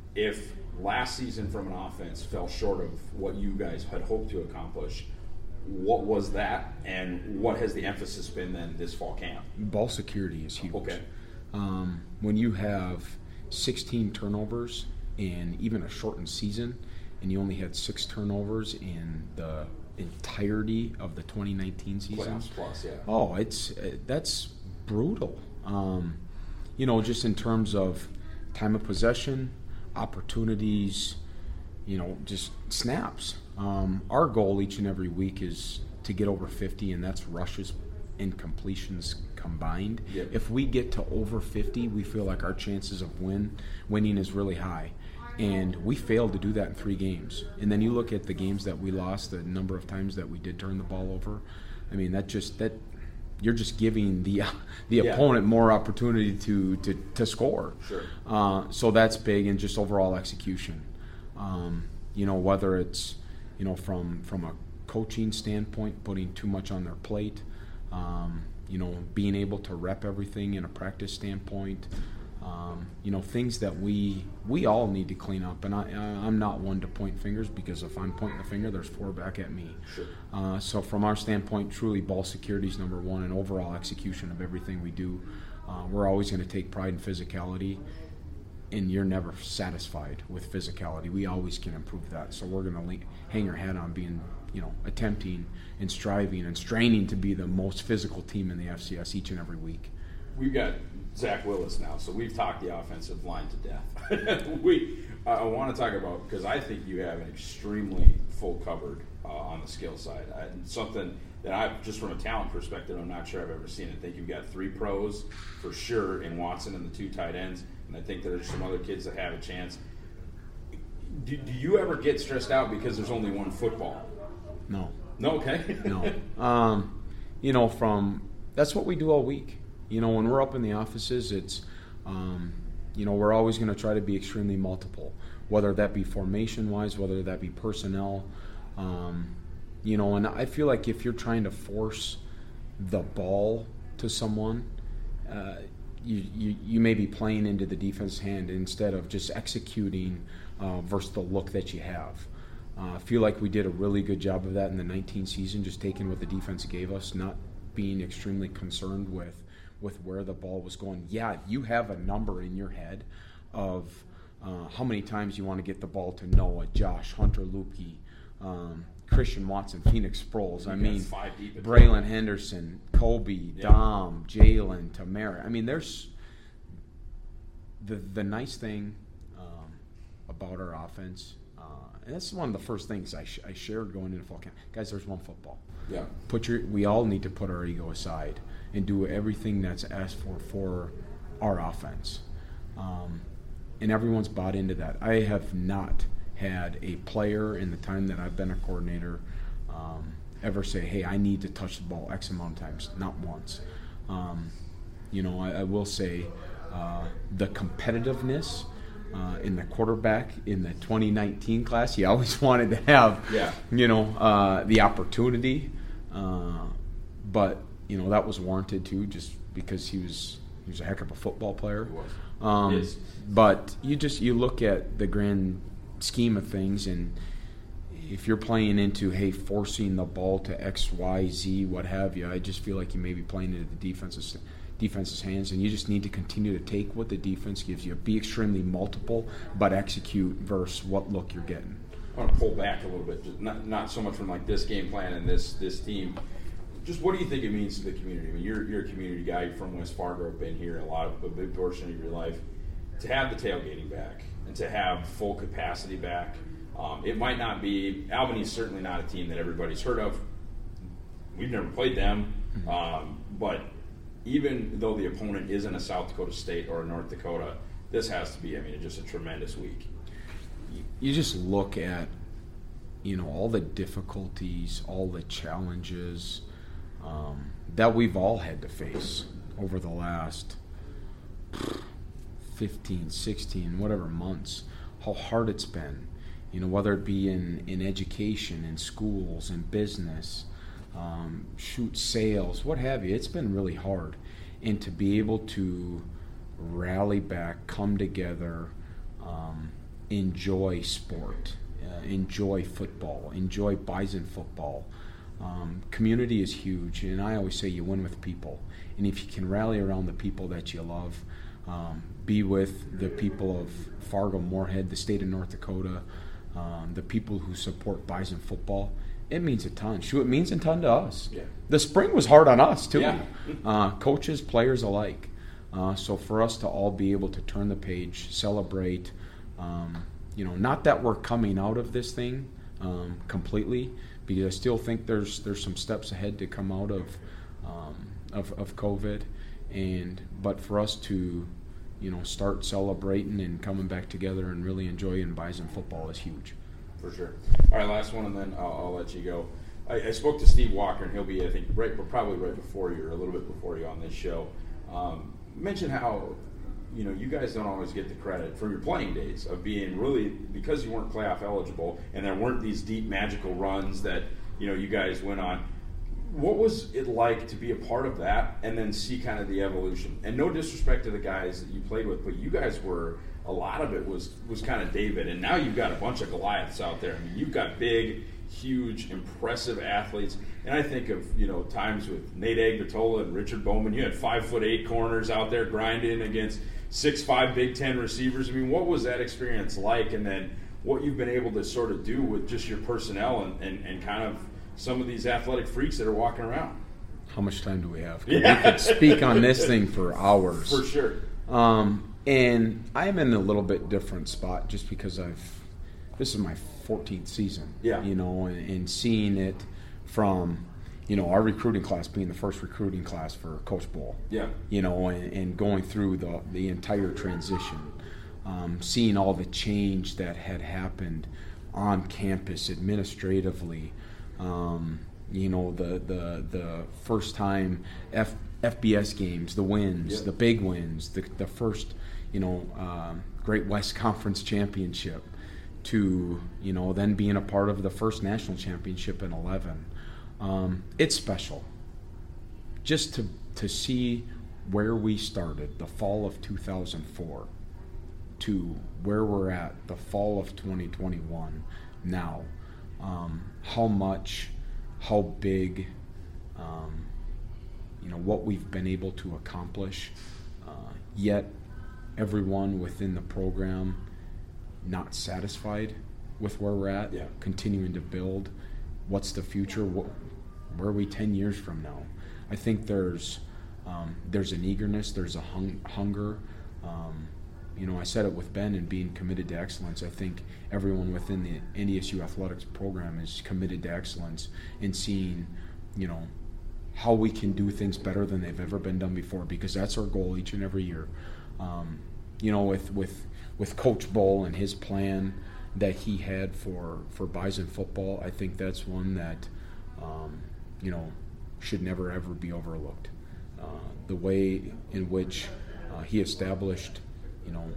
If last season from an offense fell short of what you guys had hoped to accomplish, what was that, and what has the emphasis been then this fall camp? Ball security is huge. Okay. Um, when you have sixteen turnovers in even a shortened season, and you only had six turnovers in the entirety of the twenty nineteen season. Playoffs plus, yeah. Oh, it's uh, that's brutal. Um, you know, just in terms of time of possession, opportunities, you know, just snaps. Um, our goal each and every week is to get over fifty, and that's rushes and completions combined. Yep. If we get to over fifty, we feel like our chances of win winning is really high. And we failed to do that in three games. And then you look at the games that we lost, the number of times that we did turn the ball over. I mean, that just that you're just giving the the Yeah. opponent more opportunity to to, to score. Sure. Uh, so that's big, and just overall execution. Um, you know, whether it's you know from from a coaching standpoint, putting too much on their plate. Um, you know, being able to rep everything in a practice standpoint. Um, you know, things that we we all need to clean up. And I, I'm not one to point fingers, because if I'm pointing the finger, there's four back at me. Sure. Uh, so from our standpoint, truly ball security is number one, and overall execution of everything we do. Uh, we're always going to take pride in physicality, and you're never satisfied with physicality. We always can improve that. So we're going to le- hang our hat on being, you know, attempting and striving and straining to be the most physical team in the F C S each and every week. We've got Zach Willis now, so we've talked the offensive line to death. we, uh, I want to talk about, because I think you have an extremely full covered uh, on the skill side. I, something that I, just from a talent perspective, I'm not sure I've ever seen. I think you've got three pros for sure in Watson and the two tight ends, and I think there's some other kids that have a chance. Do, do you ever get stressed out because there's only one football? No. No, okay. No. Um, you know, from that's what we do all week. You know, when we're up in the offices, it's, um, you know, we're always going to try to be extremely multiple, whether that be formation-wise, whether that be personnel. Um, you know, and I feel like if you're trying to force the ball to someone, uh, you, you you may be playing into the defense's hand instead of just executing uh, versus the look that you have. Uh, I feel like we did a really good job of that in the nineteen season, just taking what the defense gave us, not being extremely concerned with with where the ball was going. Yeah, you have a number in your head of uh, how many times you want to get the ball to Noah, Josh, Hunter Lupke, um, Christian Watson, Phoenix Sproles. I mean, Braylon Henderson, Kobe, yeah. Dom, Jalen, Tamara. I mean, there's the the nice thing um, about our offense, uh, and that's one of the first things I, sh- I shared going into fall camp. Guys, there's one football. Yeah. Put your. We all need to put our ego aside and do everything that's asked for for our offense. Um, and everyone's bought into that. I have not had a player in the time that I've been a coordinator um, ever say, hey, I need to touch the ball X amount of times. Not once. Um, you know, I, I will say uh, the competitiveness uh, in the quarterback in the twenty nineteen class, he always wanted to have, yeah. you know, uh, the opportunity. Uh, but you know, that was warranted too, just because he was he was a heck of a football player. He was. Um, he is. But you just you look at the grand scheme of things, and if you're playing into hey forcing the ball to X, Y, Z, what have you, I just feel like you may be playing into the defense's defense's hands, and you just need to continue to take what the defense gives you, be extremely multiple, but execute versus what look you're getting. I want to pull back a little bit, just not not so much from like this game plan and this this team. Just what do you think it means to the community? I mean, you're you're a community guy. You're from West Fargo. Been here a lot of a big portion of your life. To have the tailgating back and to have full capacity back, um, it might not be. Albany's certainly not a team that everybody's heard of. We've never played them, um, but even though the opponent isn't a South Dakota State or a North Dakota, this has to be. I mean, just a tremendous week. you just look at, you know, all the difficulties, all the challenges um, that we've all had to face over the last fifteen, sixteen, whatever months, how hard it's been, you know, whether it be in, in education, in schools, in business, um, shoot sales, what have you. It's been really hard. And to be able to rally back, come together, um, enjoy sport, uh, enjoy football, enjoy Bison football. Um, community is huge, and I always say you win with people. And if you can rally around the people that you love, um, be with the people of Fargo-Moorhead, the state of North Dakota, um, the people who support Bison football, it means a ton. Shoot, it means a ton to us. Yeah. The spring was hard on us, too. Yeah. uh, coaches, players alike. Uh, so for us to all be able to turn the page, celebrate, um, you know, not that we're coming out of this thing um, completely, because I still think there's there's some steps ahead to come out of um, of, of COVID, and but for us to, you know, start celebrating and coming back together and really enjoying Bison football is huge. For sure. All right, last one, and then I'll, I'll let you go. I, I spoke to Steve Walker, and he'll be, I think, right, probably right before you or a little bit before you on this show. Um, mentioned how, you know, you guys don't always get the credit for your playing days of being really, because you weren't playoff eligible and there weren't these deep magical runs that, you know, you guys went on. What was it like to be a part of that and then see kind of the evolution? And no disrespect to the guys that you played with, but you guys were, a lot of it was, was kind of David, and now you've got a bunch of Goliaths out there. I mean, you've got big, huge, impressive athletes. And I think of, you know, times with Nate Agbatola and Richard Bowman. You had five foot eight corners out there grinding against six five Big Ten receivers. I mean, what was that experience like? And then what you've been able to sort of do with just your personnel and, and, and kind of some of these athletic freaks that are walking around. How much time do we have? Yeah. We could speak on this thing for hours. For sure. Um, and I'm in a little bit different spot just because I've, this is my fourteenth season. Yeah. You know, and, and seeing it from, you know, our recruiting class being the first recruiting class for Coach Bull. Yeah. You know, and, and going through the, the entire transition, um, seeing all the change that had happened on campus administratively. Um, you know, the, the the first time F, FBS games, the wins, yeah. the big wins, the the first, you know, um, Great West Conference Championship, to, you know, then being a part of the first national championship in eleven. Um, it's special. Just to to see where we started, the fall of two thousand four, to where we're at, the fall of twenty twenty-one now. Um, how much, how big, um, you know, what we've been able to accomplish, uh, yet everyone within the program not satisfied with where we're at, yeah. continuing to build. What's the future? What, where are we ten years from now? I think there's um, there's an eagerness, there's a hung, hunger. Um, You know, I said it with Ben and being committed to excellence. I think everyone within the N D S U athletics program is committed to excellence in seeing, you know, how we can do things better than they've ever been done before, because that's our goal each and every year. Um, you know, with, with with Coach Bull and his plan that he had for, for Bison football, I think that's one that, um, you know, should never ever be overlooked. Uh, the way in which uh, he established, you know,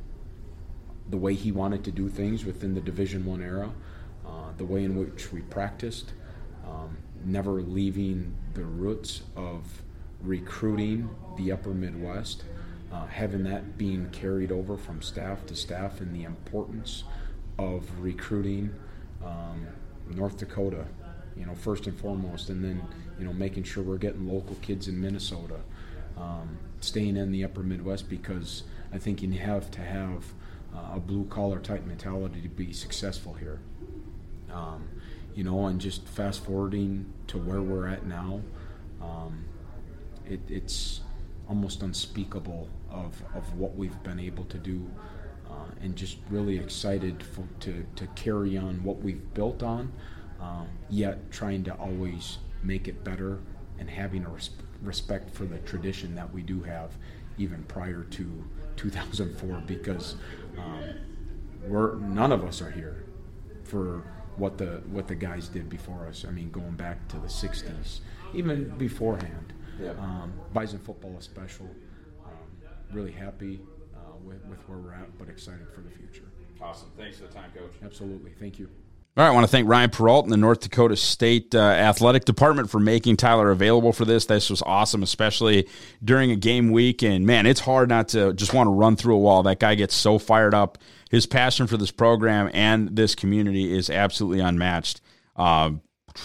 the way he wanted to do things within the Division One era, uh, the way in which we practiced, um, never leaving the roots of recruiting the Upper Midwest, uh, having that being carried over from staff to staff, and the importance of recruiting um, North Dakota, you know, first and foremost, and then, you know, making sure we're getting local kids in Minnesota, um, staying in the Upper Midwest, because I think you have to have uh, a blue-collar type mentality to be successful here. Um, you know, and just fast-forwarding to where we're at now, um, it, it's almost unspeakable of, of what we've been able to do, uh, and just really excited for, to, to carry on what we've built on, uh, yet trying to always make it better and having a res- respect for the tradition that we do have even prior to two thousand four, because um, we're none of us are here for what the what the guys did before us. I mean, going back to the sixties, even beforehand. Yeah. Um, Bison football is special. Um, really happy uh, with, with where we're at, but excited for the future. Awesome. Thanks for the time, Coach. Absolutely. Thank you. All right, I want to thank Ryan Perrault and the North Dakota State uh, Athletic Department for making Tyler available for this. This was awesome, especially during a game week. And, man, it's hard not to just want to run through a wall. That guy gets so fired up. His passion for this program and this community is absolutely unmatched. Um,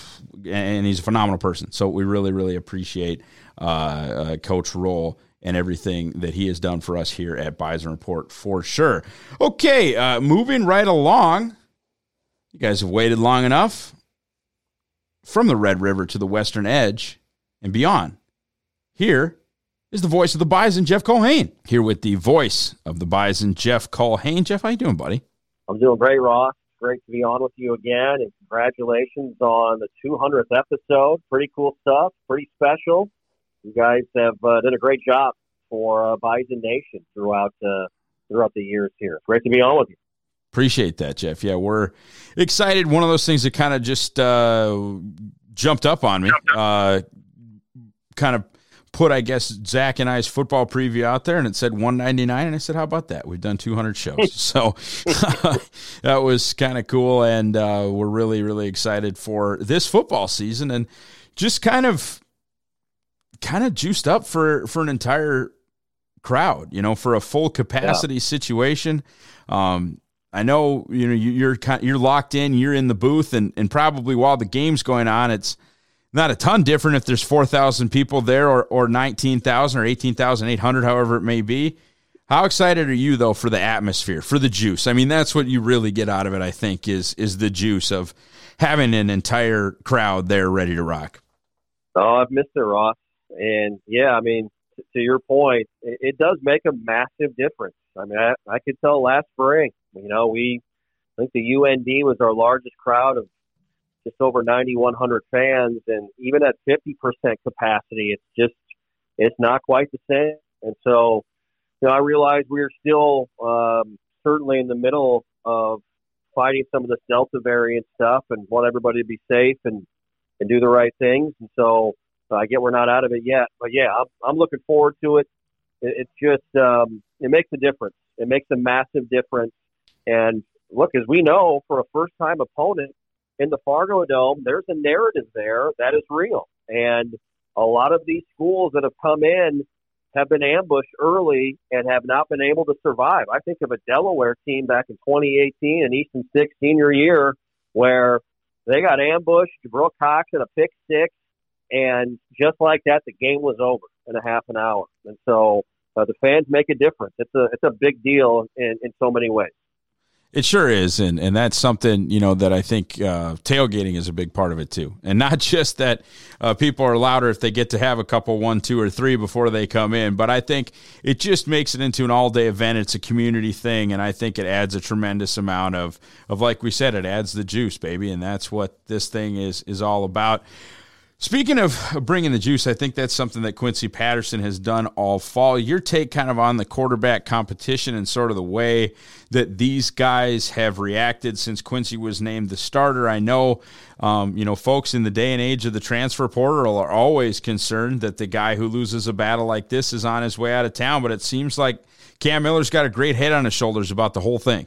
and he's a phenomenal person. So we really, really appreciate uh, uh, Coach Roll and everything that he has done for us here at Bison Report for sure. Okay, uh, moving right along. You guys have waited long enough. From the Red River to the Western Edge and beyond, here is the voice of the Bison, Jeff Culhane. Here with the voice of the Bison, Jeff Culhane. Jeff, how you doing, buddy? I'm doing great, Ross. Great to be on with you again, and congratulations on the two hundredth episode. Pretty cool stuff, pretty special. You guys have uh, done a great job for uh, Bison Nation throughout uh, throughout the years here. It's great to be on with you. Appreciate that, Jeff. Yeah, we're excited. One of those things that kind of just uh, jumped up on me, uh, kind of put, I guess, Zach and I's football preview out there, and it said one ninety-nine, and I said, how about that? We've done two hundred shows. So that was kind of cool, and uh, we're really, really excited for this football season, and just kind of kind of juiced up for, for an entire crowd, you know, for a full capacity yeah. situation. Um I know, you know, you're you're locked in, you're in the booth, and, and probably while the game's going on, it's not a ton different if there's four thousand people there or, or nineteen thousand or eighteen thousand eight hundred, however it may be. How excited are you, though, for the atmosphere, for the juice? I mean, that's what you really get out of it, I think, is is the juice of having an entire crowd there ready to rock. Oh, I've missed it, Ross. And, yeah, I mean, t- to your point, it, it does make a massive difference. I mean, I, I could tell last spring, you know, we, I think the U N D was our largest crowd of just over ninety-one hundred fans. And even at fifty percent capacity, it's just, it's not quite the same. And so, you know, I realized we were still um, certainly in the middle of fighting some of the Delta variant stuff and want everybody to be safe and, and do the right things. And so uh, I get we're not out of it yet. But, yeah, I'm, I'm looking forward to it. it it's just, um, it makes a difference. It makes a massive difference. And look, as we know, for a first-time opponent in the Fargo Dome, there's a narrative there that is real. And a lot of these schools that have come in have been ambushed early and have not been able to survive. I think of a Delaware team back in twenty eighteen, an Easton Stick senior year, where they got ambushed, Jabril Cox at a pick six, and just like that, the game was over in a half an hour. And so uh, the fans make a difference. It's a it's a big deal in, in so many ways. It sure is, and and that's something, you know, that I think uh, tailgating is a big part of it too. And not just that uh, people are louder if they get to have a couple, one, two, or three before they come in, but I think it just makes it into an all-day event. It's a community thing, and I think it adds a tremendous amount of, of like we said, it adds the juice, baby, and that's what this thing is is all about. Speaking of bringing the juice, I think that's something that Quincy Patterson has done all fall. Your take kind of on the quarterback competition and sort of the way that these guys have reacted since Quincy was named the starter. I know, um, you know, folks in the day and age of the transfer portal are always concerned that the guy who loses a battle like this is on his way out of town, but it seems like Cam Miller's got a great head on his shoulders about the whole thing.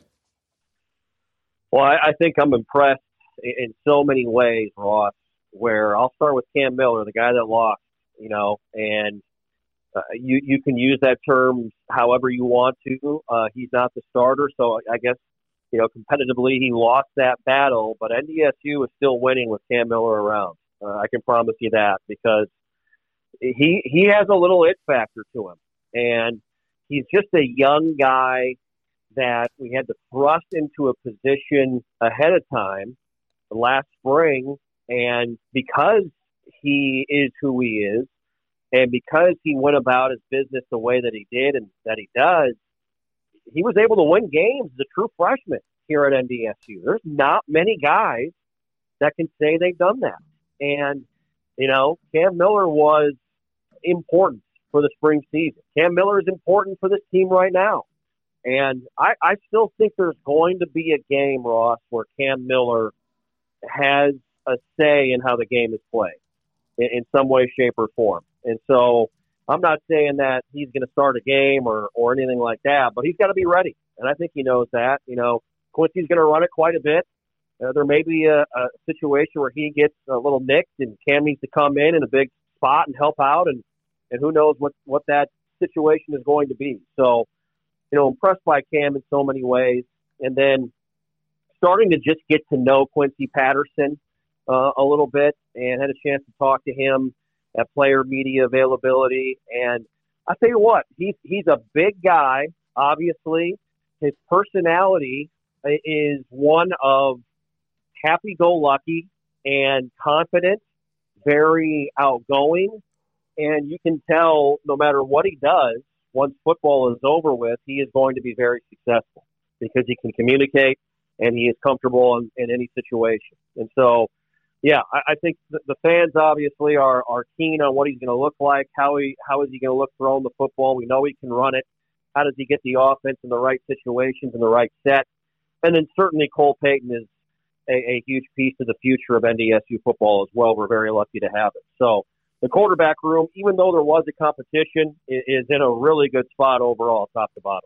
Well, I, I think I'm impressed in, in so many ways, Ross. Where I'll start with Cam Miller, the guy that lost, you know, and uh, you you can use that term however you want to. Uh, he's not the starter, so I guess, you know, competitively he lost that battle, but N D S U is still winning with Cam Miller around. Uh, I can promise you that, because he he has a little it factor to him, and he's just a young guy that we had to thrust into a position ahead of time last spring. And because he is who he is, and because he went about his business the way that he did and that he does, he was able to win games as a true freshman here at N D S U. There's not many guys that can say they've done that. And, you know, Cam Miller was important for the spring season. Cam Miller is important for this team right now. And I, I still think there's going to be a game, Ross, where Cam Miller has a say in how the game is played in, in some way, shape, or form. And so I'm not saying that he's going to start a game or, or anything like that, but he's got to be ready. And I think he knows that. You know, Quincy's going to run it quite a bit. Uh, there may be a, a situation where he gets a little nicked and Cam needs to come in in a big spot and help out. And, and who knows what, what that situation is going to be. So, you know, impressed by Cam in so many ways. And then starting to just get to know Quincy Patterson uh, a little bit, and had a chance to talk to him at player media availability. And I tell you what, he's, he's a big guy, obviously. His personality is one of happy-go-lucky and confident, very outgoing. And you can tell no matter what he does, once football is over with, he is going to be very successful because he can communicate and he is comfortable in, in any situation. And so, yeah, I, I think the, the fans obviously are, are keen on what he's going to look like. How he how is he going to look throwing the football? We know he can run it. How does he get the offense in the right situations and the right set? And then certainly Cole Payton is a, a huge piece of the future of N D S U football as well. We're very lucky to have it. So the quarterback room, even though there was a competition, is in a really good spot overall, top to bottom.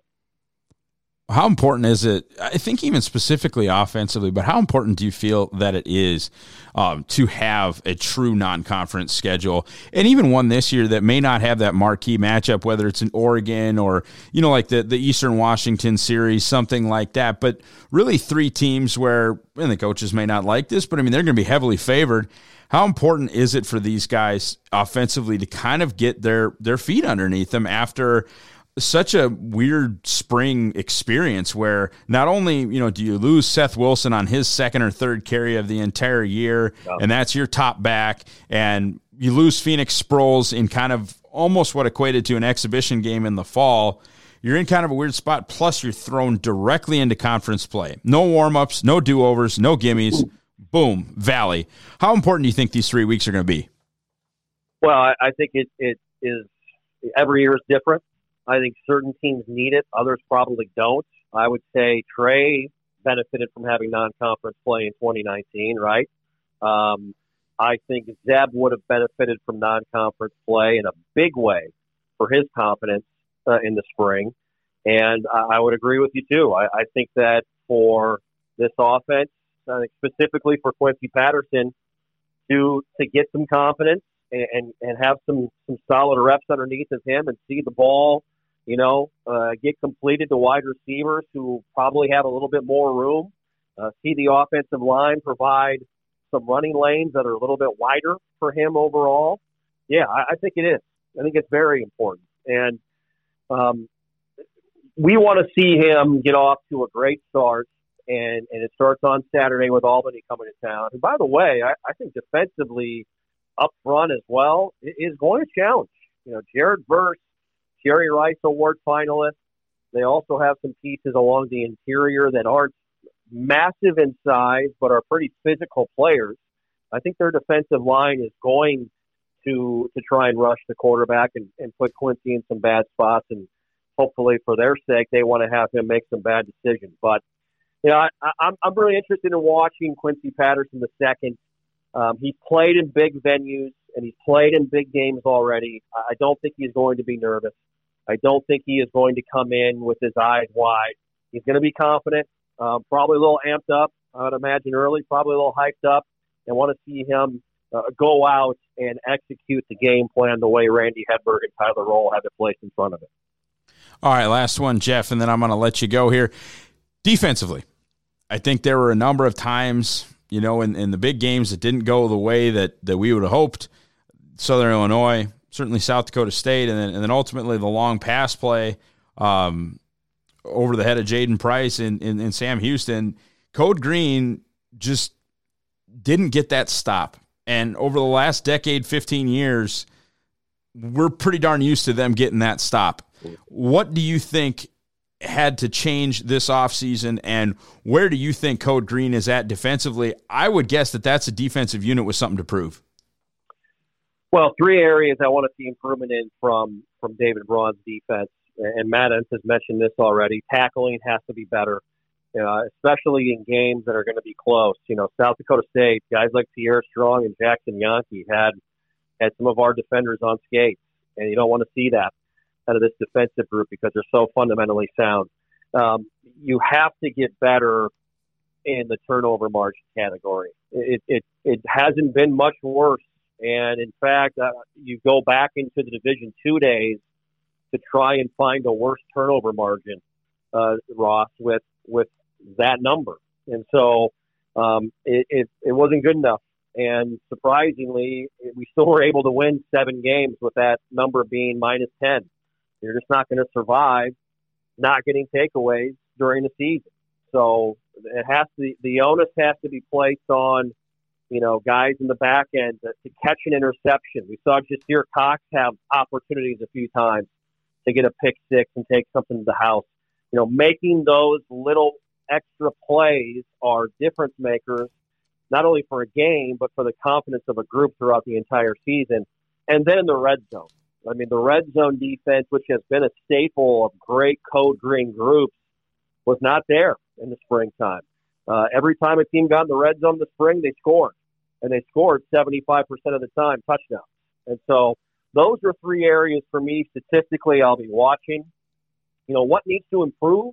How important is it, I think even specifically offensively, but how important do you feel that it is um, to have a true non-conference schedule, and even one this year that may not have that marquee matchup, whether it's in Oregon or, you know, like the, the Eastern Washington series, something like that, but really three teams where, and the coaches may not like this, but I mean, they're going to be heavily favored. How important is it for these guys offensively to kind of get their, their feet underneath them after such a weird spring experience where not only, you know, do you lose Seth Wilson on his second or third carry of the entire year, yeah. and that's your top back, and you lose Phoenix Sproles in kind of almost what equated to an exhibition game in the fall. You're in kind of a weird spot, plus you're thrown directly into conference play. No warm-ups, no do-overs, no gimmies. Boom, Valley. How important do you think these three weeks are going to be? Well, I, I think it, it is every year is different. I think certain teams need it. Others probably don't. I would say Trey benefited from having non-conference play in twenty nineteen, right? Um, I think Zeb would have benefited from non-conference play in a big way for his confidence uh, in the spring. And I, I would agree with you, too. I, I think that for this offense, I think specifically for Quincy Patterson, to to get some confidence and, and, and have some, some solid reps underneath of him and see the ball, you know, uh, get completed to wide receivers who probably have a little bit more room, uh, see the offensive line provide some running lanes that are a little bit wider for him overall. Yeah, I, I think it is. I think it's very important. And um, we want to see him get off to a great start. And, and it starts on Saturday with Albany coming to town. And by the way, I, I think defensively up front as well is going to challenge. You know, Jared Verse, Jerry Rice Award finalist. They also have some pieces along the interior that aren't massive in size, but are pretty physical players. I think their defensive line is going to to try and rush the quarterback and, and put Quincy in some bad spots. And hopefully for their sake, they want to have him make some bad decisions. But you know, I, I'm I'm really interested in watching Quincy Patterson the second. Um, he's played in big venues and he's played in big games already. I don't think he's going to be nervous. I don't think he is going to come in with his eyes wide. He's going to be confident, um, probably a little amped up, I would imagine early, probably a little hyped up, and want to see him uh, go out and execute the game plan the way Randy Hedberg and Tyler Roll have it placed in front of it. All right, last one, Jeff, and then I'm going to let you go here. Defensively, I think there were a number of times, you know, in, in the big games that didn't go the way that, that we would have hoped. Southern Illinois, certainly South Dakota State, and then, and then ultimately the long pass play um, over the head of Jaden Price and, and, and Sam Houston. Code Green just didn't get that stop. And over the last decade, fifteen years, we're pretty darn used to them getting that stop. What do you think had to change this offseason, and where do you think Code Green is at defensively? I would guess that that's a defensive unit with something to prove. Well, three areas I want to see improvement in from, from David Braun's defense. and Matt Entz has mentioned this already. Tackling has to be better, you know, especially in games that are going to be close. You know, South Dakota State, guys like Pierre Strong and Jackson Yankee had had some of our defenders on skates, and you don't want to see that out of this defensive group because they're so fundamentally sound. Um, you have to get better in the turnover margin category. It it it hasn't been much worse, and in fact, uh, you go back into the Division Two days to try and find a worse turnover margin, uh, Ross, with with that number, and so um, it, it it wasn't good enough. And surprisingly, we still were able to win seven games with that number being minus ten. You're just not going to survive not getting takeaways during the season. So it has to, the onus has to be placed on, you know, guys in the back end to, to catch an interception. We saw Jasir Cox have opportunities a few times to get a pick six and take something to the house. You know, making those little extra plays are difference makers, not only for a game, but for the confidence of a group throughout the entire season. And then in the red zone. I mean, the red zone defense, which has been a staple of great Code Green groups, was not there in the springtime. Uh, every time a team got in the red zone in the spring, they scored. And they scored seventy-five percent of the time touchdowns. And so those are three areas for me statistically I'll be watching. You know, what needs to improve?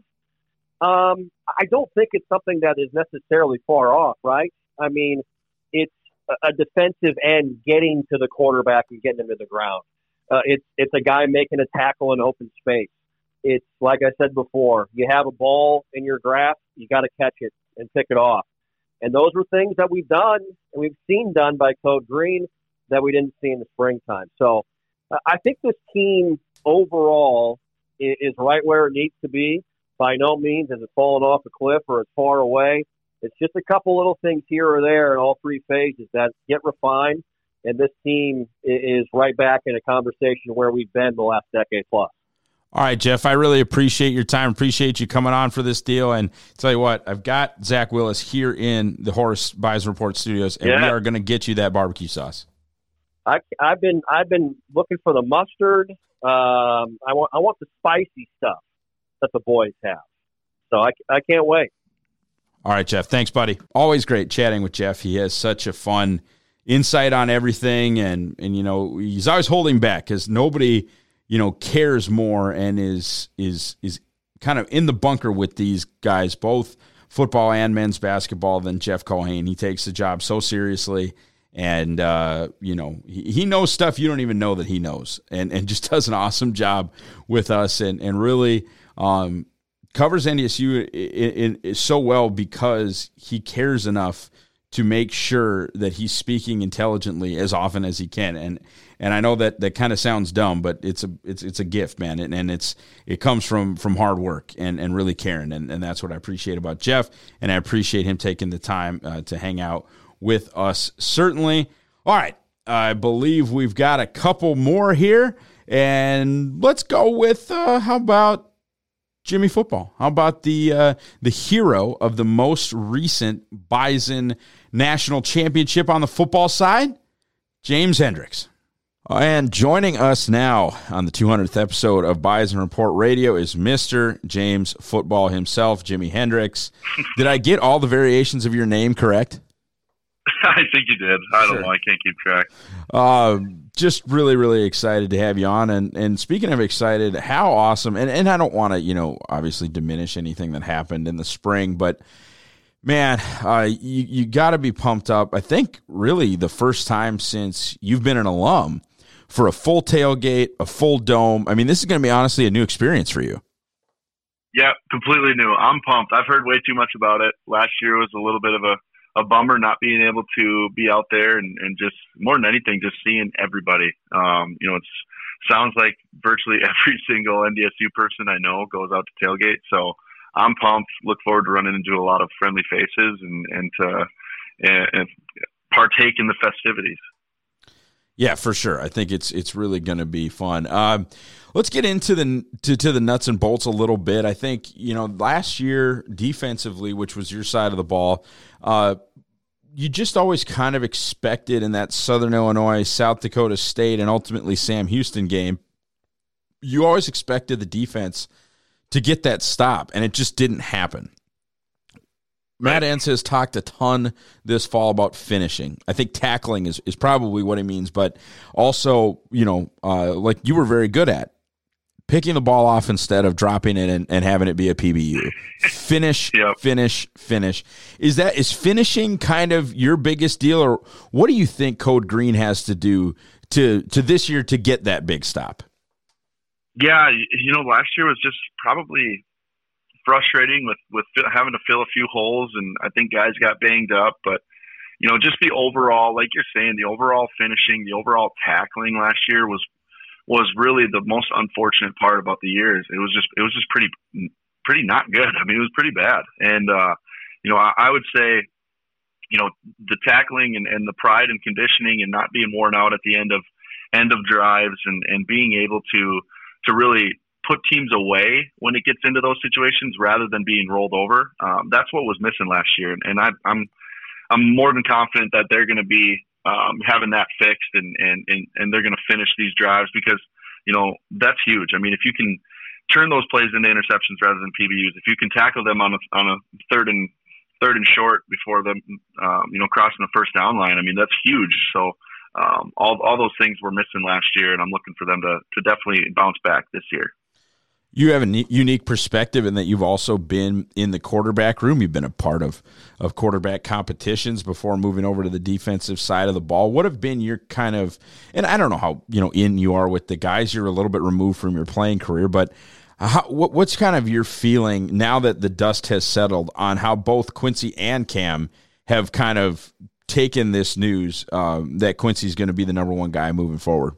Um, I don't think it's something that is necessarily far off, right? I mean, it's a defensive end getting to the quarterback and getting him to the ground. Uh, it's it's a guy making a tackle in open space. It's like I said before, you have a ball in your grasp, you got to catch it and pick it off. And those were things that we've done and we've seen done by Code Green that we didn't see in the springtime. So uh, I think this team overall is, is right where it needs to be. By no means has it fallen off a cliff or it's far away. It's just a couple little things here or there in all three phases that get refined. And this team is right back in a conversation where we've been the last decade plus. All right, Jeff, I really appreciate your time. Appreciate you coming on for this deal. And tell you what, I've got Zach Willis here in the Horace Bison Report studios, and yeah. we are going to get you that barbecue sauce. I, I've been I've been looking for the mustard. Um, I want I want the spicy stuff that the boys have. So I, I can't wait. All right, Jeff. Thanks, buddy. Always great chatting with Jeff. He has such a fun insight on everything, and and you know he's always holding back because nobody you know cares more and is is is kind of in the bunker with these guys, both football and men's basketball, than Jeff Culhane. He takes the job so seriously, and uh, you know he, he knows stuff you don't even know that he knows, and and just does an awesome job with us, and and really um, covers N D S U in, in, in so well because he cares enough to make sure that he's speaking intelligently as often as he can. And and I know that that kind of sounds dumb, but it's a it's it's a gift, man. And, and it's it comes from from hard work and, and really caring. And, and that's what I appreciate about Jeff. And I appreciate him taking the time uh, to hang out with us, certainly. All right. I believe we've got a couple more here. And let's go with, uh, how about Jimmy Football? How about the uh, the hero of the most recent Bison National Championship on the football side, James Hendricks? And joining us now on the two hundredth episode of Bison Report Radio is Mister James Football himself, Jimmy Hendricks. Did I get all the variations of your name correct? I think you did. I don't Sure. know. I can't keep track. Uh, just really, really excited to have you on. And, and speaking of excited, how awesome. And, and I don't want to, you know, obviously diminish anything that happened in the spring, but man, uh, you, you got to be pumped up. I think really the first time since you've been an alum for a full tailgate, a full dome. I mean, this is going to be honestly a new experience for you. Yeah, completely new. I'm pumped. I've heard way too much about it. Last year was a little bit of a, a bummer not being able to be out there and, and just more than anything, just seeing everybody. Um, you know, it's sounds like virtually every single N D S U person I know goes out to tailgate. So I'm pumped. Look forward to running into a lot of friendly faces and, and to and, and partake in the festivities. Yeah, for sure. I think it's it's really going to be fun. Um, let's get into the to, to the nuts and bolts a little bit. I think, you know, last year defensively, which was your side of the ball, uh, you just always kind of expected in that Southern Illinois, South Dakota State, and ultimately Sam Houston game, you always expected the defense to get that stop, and it just didn't happen. Matt Entz has talked a ton this fall about finishing. I think tackling is, is probably what he means, but also, you know, uh, like you were very good at, picking the ball off instead of dropping it and, and having it be a P B U. Finish, yep. finish, finish. Is that is finishing kind of your biggest deal, or what do you think Code Green has to do to to this year to get that big stop? Yeah, you know, last year was just probably frustrating with, with having to fill a few holes, and I think guys got banged up. But, you know, just the overall, like you're saying, the overall finishing, the overall tackling last year was was really the most unfortunate part about the year. It was just it was just pretty pretty not good. I mean, it was pretty bad. And, uh, you know, I, I would say, you know, the tackling and, and the pride and conditioning and not being worn out at the end of end of drives and, and being able to to really put teams away when it gets into those situations rather than being rolled over. Um, that's what was missing last year. And I, I'm, I'm more than confident that they're going to be um, having that fixed and, and, and, and they're going to finish these drives because, you know, that's huge. I mean, if you can turn those plays into interceptions rather than P B Us, if you can tackle them on a, on a third and third and short before them, um, you know, crossing the first down line, I mean, that's huge. So um, all, all those things were missing last year, and I'm looking for them to, to definitely bounce back this year. You have a unique perspective in that you've also been in the quarterback room. You've been a part of, of quarterback competitions before moving over to the defensive side of the ball. What have been your kind of, and I don't know how, you know, in you are with the guys, you're a little bit removed from your playing career, but how, what, what's kind of your feeling now that the dust has settled on how both Quincy and Cam have kind of taken this news um, that Quincy's going to be the number one guy moving forward?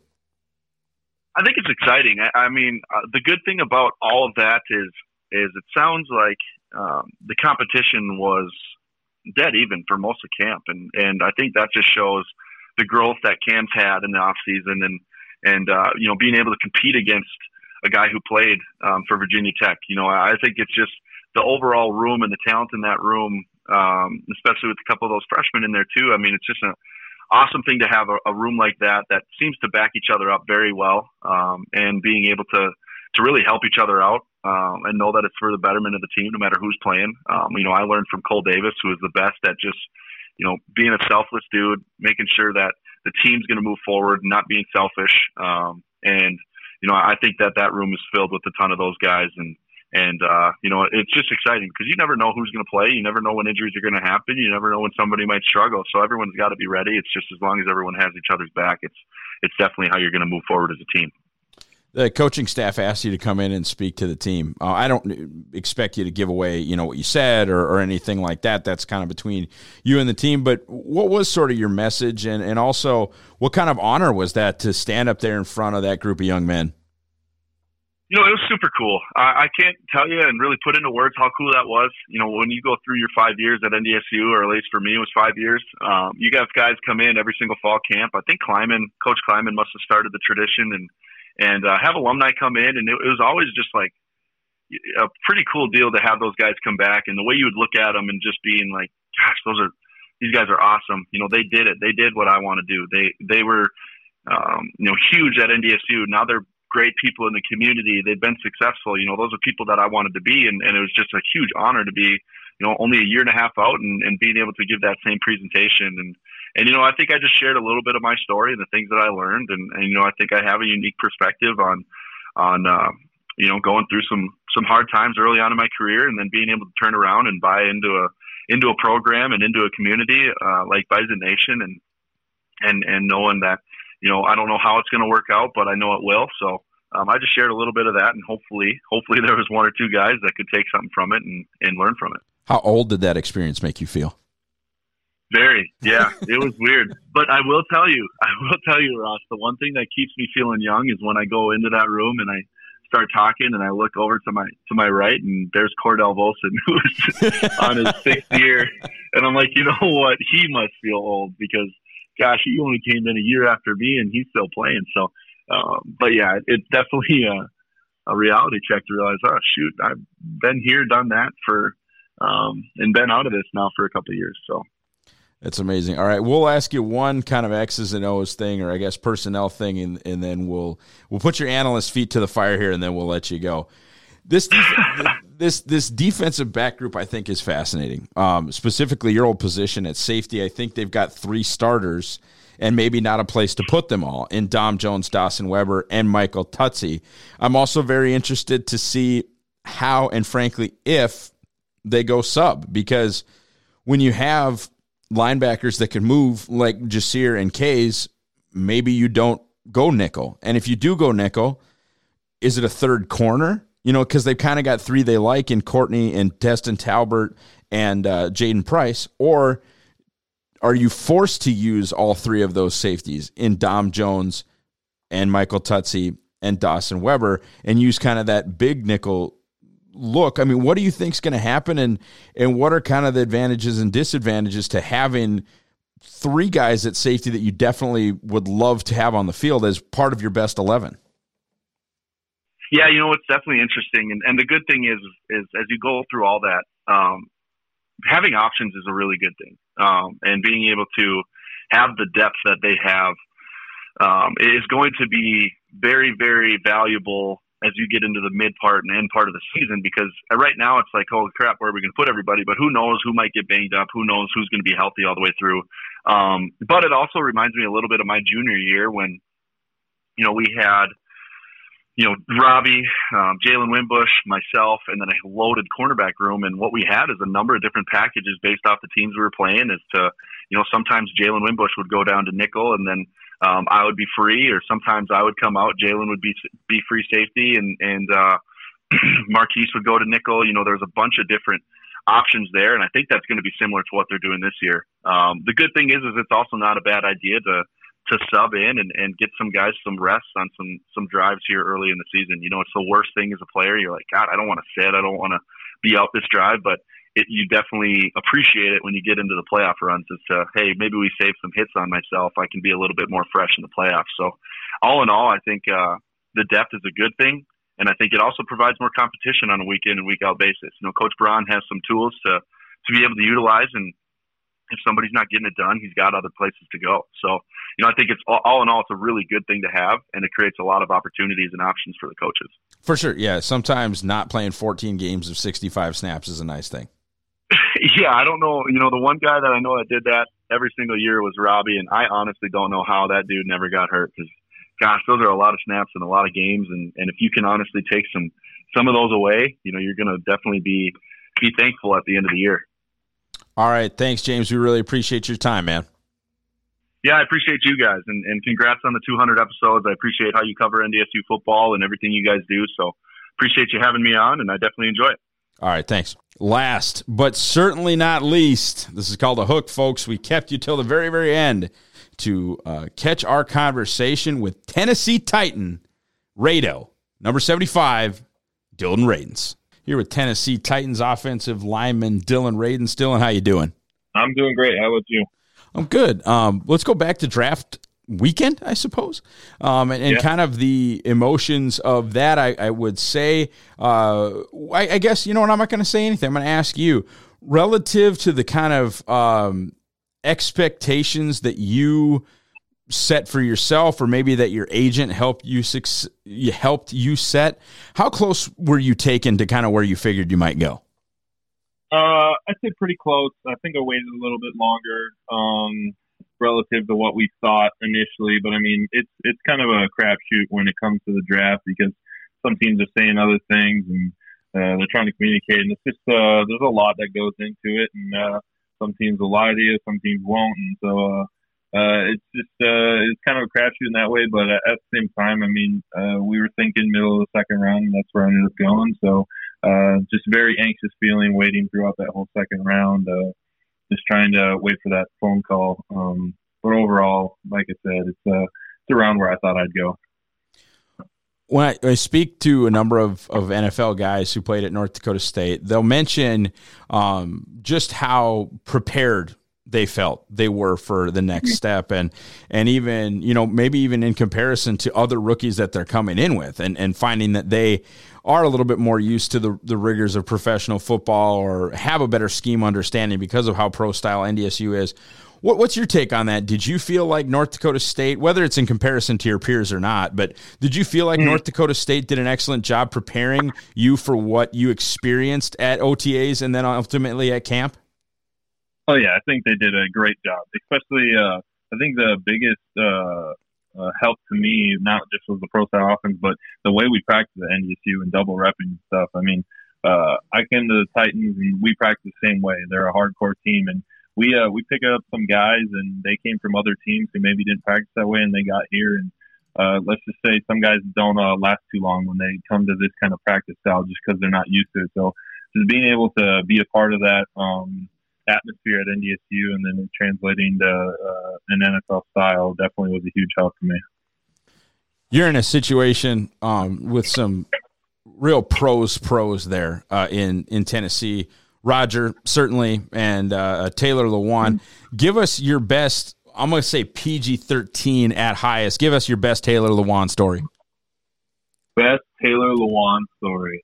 I think it's exciting. I, I mean, uh, the good thing about all of that is, is it sounds like um, the competition was dead even for most of camp. And, and I think that just shows the growth that Cam's had in the off season and, and, uh, you know, being able to compete against a guy who played um, for Virginia Tech. You know, I think it's just the overall room and the talent in that room, um, especially with a couple of those freshmen in there too. I mean, it's just a awesome thing to have a, a room like that that seems to back each other up very well, um, and being able to to really help each other out um, and know that it's for the betterment of the team, no matter who's playing. Um, you know, I learned from Cole Davis, who is the best at just, you know, being a selfless dude, making sure that the team's going to move forward, not being selfish. Um, and you know, I think that that room is filled with a ton of those guys, and And, uh, you know, it's just exciting because you never know who's going to play. You never know when injuries are going to happen. You never know when somebody might struggle. So everyone's got to be ready. It's just as long as everyone has each other's back, it's it's definitely how you're going to move forward as a team. The coaching staff asked you to come in and speak to the team. Uh, I don't expect you to give away, you know, what you said or, or anything like that. That's kind of between you and the team. But what was sort of your message? And, and also, what kind of honor was that to stand up there in front of that group of young men? You know, it was super cool. I, I can't tell you and really put into words how cool that was. You know, when you go through your five years at N D S U, or at least for me, it was five years, um, you have guys come in every single fall camp. I think Kleiman, Coach Kleiman must have started the tradition and, and uh, have alumni come in. And it, it was always just like a pretty cool deal to have those guys come back. And the way you would look at them and just being like, gosh, those are, these guys are awesome. You know, they did it. They did what I want to do. They, they were, um, you know, huge at N D S U. Now they're great people in the community. They've been successful. You know, those are people that I wanted to be. And, and it was just a huge honor to be, you know, only a year and a half out and, and being able to give that same presentation. And, and, you know, I think I just shared a little bit of my story and the things that I learned. And, and you know, I think I have a unique perspective on, on, uh, you know, going through some, some hard times early on in my career and then being able to turn around and buy into a, into a program and into a community, uh, like Bison Nation, and, and, and knowing that, you know, I don't know how it's going to work out, but I know it will. So um, I just shared a little bit of that, and hopefully, hopefully there was one or two guys that could take something from it and, and learn from it. How old did that experience make you feel? Very, yeah, it was weird. But I will tell you, I will tell you, Ross, the one thing that keeps me feeling young is when I go into that room and I start talking and I look over to my to my right and there's Cordell Volson, who's on his sixth year, and I'm like, you know what, he must feel old because, gosh, he only came in a year after me and he's still playing. So, um, but yeah, it's definitely a, a reality check to realize, oh shoot, I've been here, done that for, um, and been out of this now for a couple of years. So That's amazing. All right, we'll ask you one kind of X's and O's thing, or I guess personnel thing, and, and then we'll we'll put your analyst feet to the fire here, and then we'll let you go. This def- this this defensive back group, I think, is fascinating. Um, specifically, your old position at safety. I think they've got three starters, and maybe not a place to put them all in Dom Jones, Dawson Weber, and Michael Tutsi. I'm also very interested to see how, and frankly, if they go sub, because when you have linebackers that can move like Jasir and Kays, maybe you don't go nickel. And if you do go nickel, is it a third corner? You know, because they've kind of got three they like in Courtney and Destin Talbert and uh, Jaden Price. Or are you forced to use all three of those safeties in Dom Jones and Michael Tutsi and Dawson Weber and use kind of that big nickel look? I mean, what do you think is going to happen, and and what are kind of the advantages and disadvantages to having three guys at safety that you definitely would love to have on the field as part of your best eleven? Yeah, you know, it's definitely interesting. And, and the good thing is, is as you go through all that, um, having options is a really good thing. Um, and being able to have the depth that they have um, is going to be very, very valuable as you get into the mid part and end part of the season, because right now it's like, oh crap, where are we going to put everybody? But who knows who might get banged up? Who knows who's going to be healthy all the way through? Um, but it also reminds me a little bit of my junior year when, you know, we had, you know, Robbie, um, Jalen Wimbush, myself, and then a loaded cornerback room. And what we had is a number of different packages based off the teams we were playing. As to, you know, sometimes Jalen Wimbush would go down to nickel, and then um, I would be free, or sometimes I would come out, Jalen would be be free safety, and and uh, Marquise would go to nickel. You know, there's a bunch of different options there, and I think that's going to be similar to what they're doing this year. Um, the good thing is, is it's also not a bad idea to. to sub in and, and get some guys some rest on some, some drives here early in the season. You know, it's the worst thing as a player. You're like, God, I don't want to sit. I don't want to be out this drive, but it, you definitely appreciate it when you get into the playoff runs as to, hey, maybe we save some hits on myself. I can be a little bit more fresh in the playoffs. So all in all, I think uh, the depth is a good thing. And I think it also provides more competition on a week in and week out basis. You know, Coach Braun has some tools to, to be able to utilize, and if somebody's not getting it done, he's got other places to go. So, you know, I think it's all, all in all, it's a really good thing to have, and it creates a lot of opportunities and options for the coaches. For sure. Yeah. Sometimes not playing fourteen games of sixty-five snaps is a nice thing. Yeah. I don't know. You know, the one guy that I know that did that every single year was Robbie. And I honestly don't know how that dude never got hurt, because gosh, those are a lot of snaps and a lot of games. And, and if you can honestly take some, some of those away, you know, you're going to definitely be, be thankful at the end of the year. All right. Thanks, James. We really appreciate your time, man. Yeah, I appreciate you guys, and, and congrats on the two hundred episodes. I appreciate how you cover N D S U football and everything you guys do. So appreciate you having me on, and I definitely enjoy it. All right. Thanks. Last, but certainly not least, this is called a hook, folks. We kept you till the very, very end to uh, catch our conversation with Tennessee Titan, Rado, number seventy-five, Dillon Radunz. Here with Tennessee Titans offensive lineman Dillon Radunz. Dillon, how you doing? I'm doing great. How about you? I'm good. Um, let's go back to draft weekend, I suppose, um, and, and yeah. kind of the emotions of that. I, I would say, uh, I, I guess, you know what, I'm not going to say anything. I'm going to ask you, relative to the kind of um, expectations that you set for yourself, or maybe that your agent helped you suc- helped you set, how close were you taken to kind of where you figured you might go? Uh, I'd say pretty close. I think I waited a little bit longer um, relative to what we thought initially. But, I mean, it's it's kind of a crapshoot when it comes to the draft, because some teams are saying other things, and uh, they're trying to communicate. And it's just uh, there's a lot that goes into it. And uh, some teams will lie to you, some teams won't. And so uh, uh, it's just uh, it's kind of a crapshoot in that way. But at the same time, I mean, uh, we were thinking middle of the second round, and that's where I ended up going. So, Uh, just very anxious feeling waiting throughout that whole second round, uh, just trying to wait for that phone call. Um, but overall, like I said, it's, uh, it's around where I thought I'd go. When I, I speak to a number of, of N F L guys who played at North Dakota State, they'll mention um, just how prepared they felt they were for the next step. And, and even, you know, maybe even in comparison to other rookies that they're coming in with, and, and finding that they are a little bit more used to the, the rigors of professional football, or have a better scheme understanding because of how pro style N D S U is. What, what's your take on that? Did you feel like North Dakota State, whether it's in comparison to your peers or not, but did you feel like mm-hmm. North Dakota State did an excellent job preparing you for what you experienced at O T As and then ultimately at camp? Oh, yeah, I think they did a great job, especially uh, I think the biggest uh, uh, help to me, not just was the pro style offense, but the way we practice at N D S U and double repping and stuff. I mean, uh, I came to the Titans and we practice the same way. They're a hardcore team, and we uh, we pick up some guys, and they came from other teams who maybe didn't practice that way, and they got here. And uh, let's just say some guys don't uh, last too long when they come to this kind of practice style just because they're not used to it. So just being able to be a part of that um, atmosphere at N D S U and then translating to uh, an N F L style definitely was a huge help to me. You're in a situation um, with some real pros pros there uh, in, in Tennessee. Roger, certainly, and uh, Taylor Lewan. Mm-hmm. Give us your best, I'm going to say P G thirteen at highest. Give us your best Taylor Lewan story. Best Taylor Lewan story.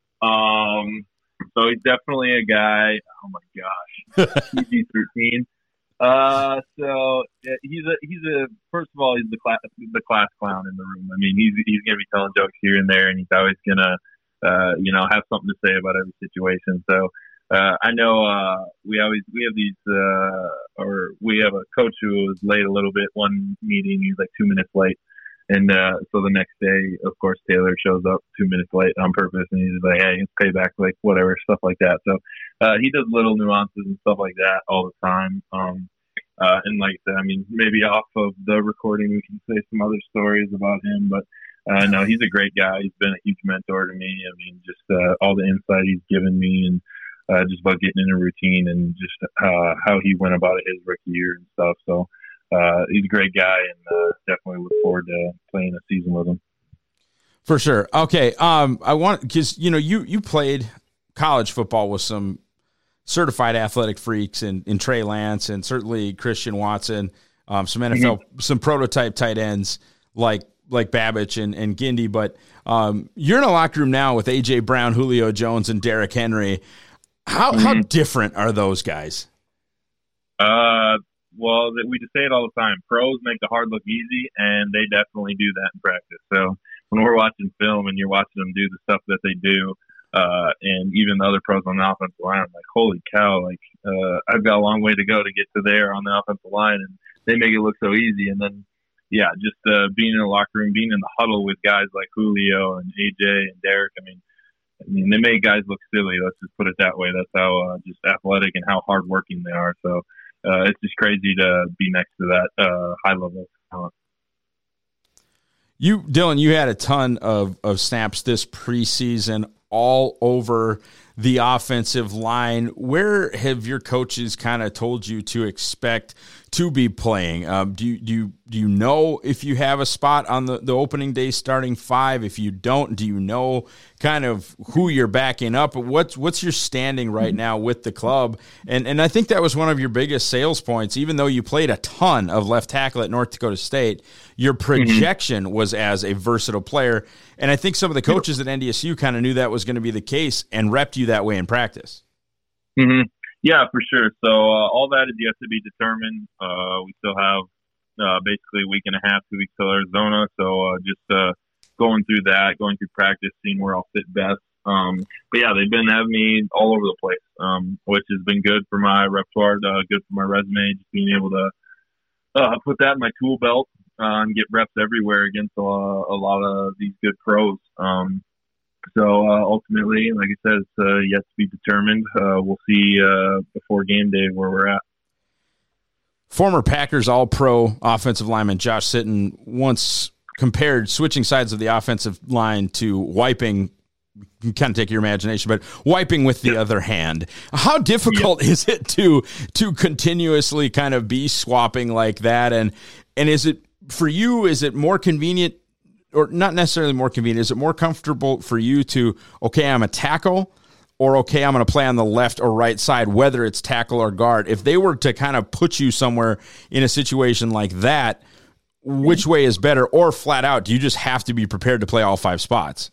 Um, so he's definitely a guy, oh my gosh, P G thirteen. Uh, so he's a, he's a, first of all, he's the class, the class clown in the room. I mean, he's, he's going to be telling jokes here and there, and he's always going to, uh, you know, have something to say about every situation. So, Uh, I know uh, we always we have these, uh, or we have a coach who was late a little bit. One meeting, he was like two minutes late, and uh, so the next day, of course, Taylor shows up two minutes late on purpose, and he's like, "Hey, it's payback," like whatever, stuff like that. So uh, he does little nuances and stuff like that all the time. Um, uh, and like I said, I mean, maybe off of the recording, we can say some other stories about him, but. Uh, no, he's a great guy. He's been a huge mentor to me. I mean, just uh, all the insight he's given me, and uh, just about getting in a routine, and just uh, how he went about it his rookie year and stuff. So uh, he's a great guy, and uh, definitely look forward to playing a season with him. For sure. Okay, um, I want because you know you you played college football with some certified athletic freaks in, in Trey Lance and certainly Christian Watson, um, some N F L, mm-hmm. some prototype tight ends like. like Babbage and, and Gindy, but um, you're in a locker room now with A J Brown, Julio Jones, and Derrick Henry. How mm-hmm. how different are those guys? Uh, well, we just say it all the time. Pros make the hard look easy, and they definitely do that in practice. So when we're watching film and you're watching them do the stuff that they do, uh, and even the other pros on the offensive line, I'm like, holy cow, like uh, I've got a long way to go to get to there on the offensive line, and they make it look so easy. And then Yeah, just uh, being in the locker room, being in the huddle with guys like Julio and A J and Derrick. I mean, I mean, they make guys look silly. Let's just put it that way. That's how uh, just athletic and how hardworking they are. So uh, it's just crazy to be next to that uh, high level talent. You, Dylan, you had a ton of, of snaps this preseason all over the offensive line. Where have your coaches kind of told you to expect to be playing? Um, do you do you do you know if you have a spot on the, the opening day starting five? If you don't, do you know kind of who you're backing up? What's what's your standing right now with the club? And and I think that was one of your biggest sales points. Even though you played a ton of left tackle at North Dakota State, your projection mm-hmm. was as a versatile player. And I think some of the coaches at N D S U kind of knew that was going to be the case and repped you that way in practice. Mm-hmm. Yeah, for sure. So uh, all that is yet to be determined. Uh, we still have uh, basically a week and a half, two weeks till Arizona. So uh, just uh, going through that, going through practice, seeing where I'll fit best. Um, but yeah, they've been having me all over the place, um, which has been good for my repertoire, uh, good for my resume, just being able to uh, put that in my tool belt uh, and get reps everywhere against a, a lot of these good pros. Um, So uh, ultimately, like I said, it's uh, yet to be determined. Uh, we'll see uh, before game day where we're at. Former Packers All-Pro offensive lineman Josh Sitton once compared switching sides of the offensive line to wiping. You kind of take your imagination, but wiping with the yep. other hand. How difficult yep. is it to to continuously kind of be swapping like that? And and is it for you? Is it more convenient? Or not necessarily more convenient, is it more comfortable for you to, okay, I'm a tackle, or, okay, I'm going to play on the left or right side, whether it's tackle or guard. If they were to kind of put you somewhere in a situation like that, which way is better? Or flat out, do you just have to be prepared to play all five spots?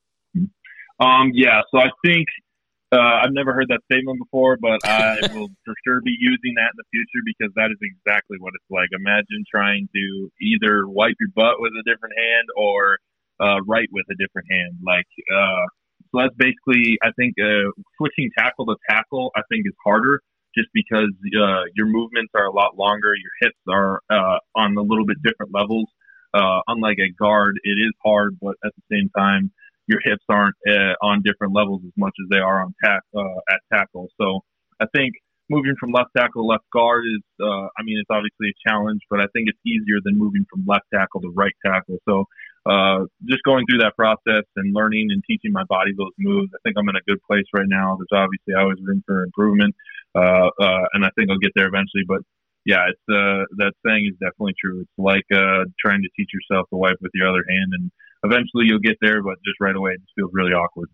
Um, yeah, so I think uh, I've never heard that statement before, but I will for sure be using that in the future because that is exactly what it's like. Imagine trying to either wipe your butt with a different hand or uh, write with a different hand. Like, uh, so that's basically, I think, uh, switching tackle to tackle, I think is harder just because uh, your movements are a lot longer. Your hips are uh, on a little bit different levels. Uh, unlike a guard, it is hard, but at the same time, your hips aren't uh, on different levels as much as they are on tack uh, at tackle. So I think moving from left tackle to left guard is, uh, I mean, it's obviously a challenge, but I think it's easier than moving from left tackle to right tackle. So uh, just going through that process and learning and teaching my body those moves, I think I'm in a good place right now. There's obviously always room for improvement, uh, uh, and I think I'll get there eventually. But yeah, it's uh, that saying is definitely true. It's like uh, trying to teach yourself to wipe with your other hand, and eventually you'll get there, but just right away it just feels really awkward.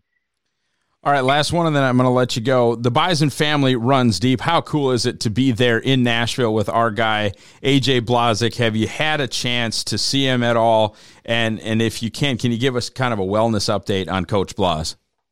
All right, last one, and then I'm going to let you go. The Bison family runs deep. How cool is it to be there in Nashville with our guy, A J Blazek? Have you had a chance to see him at all? And and if you can, can you give us kind of a wellness update on Coach Blaz?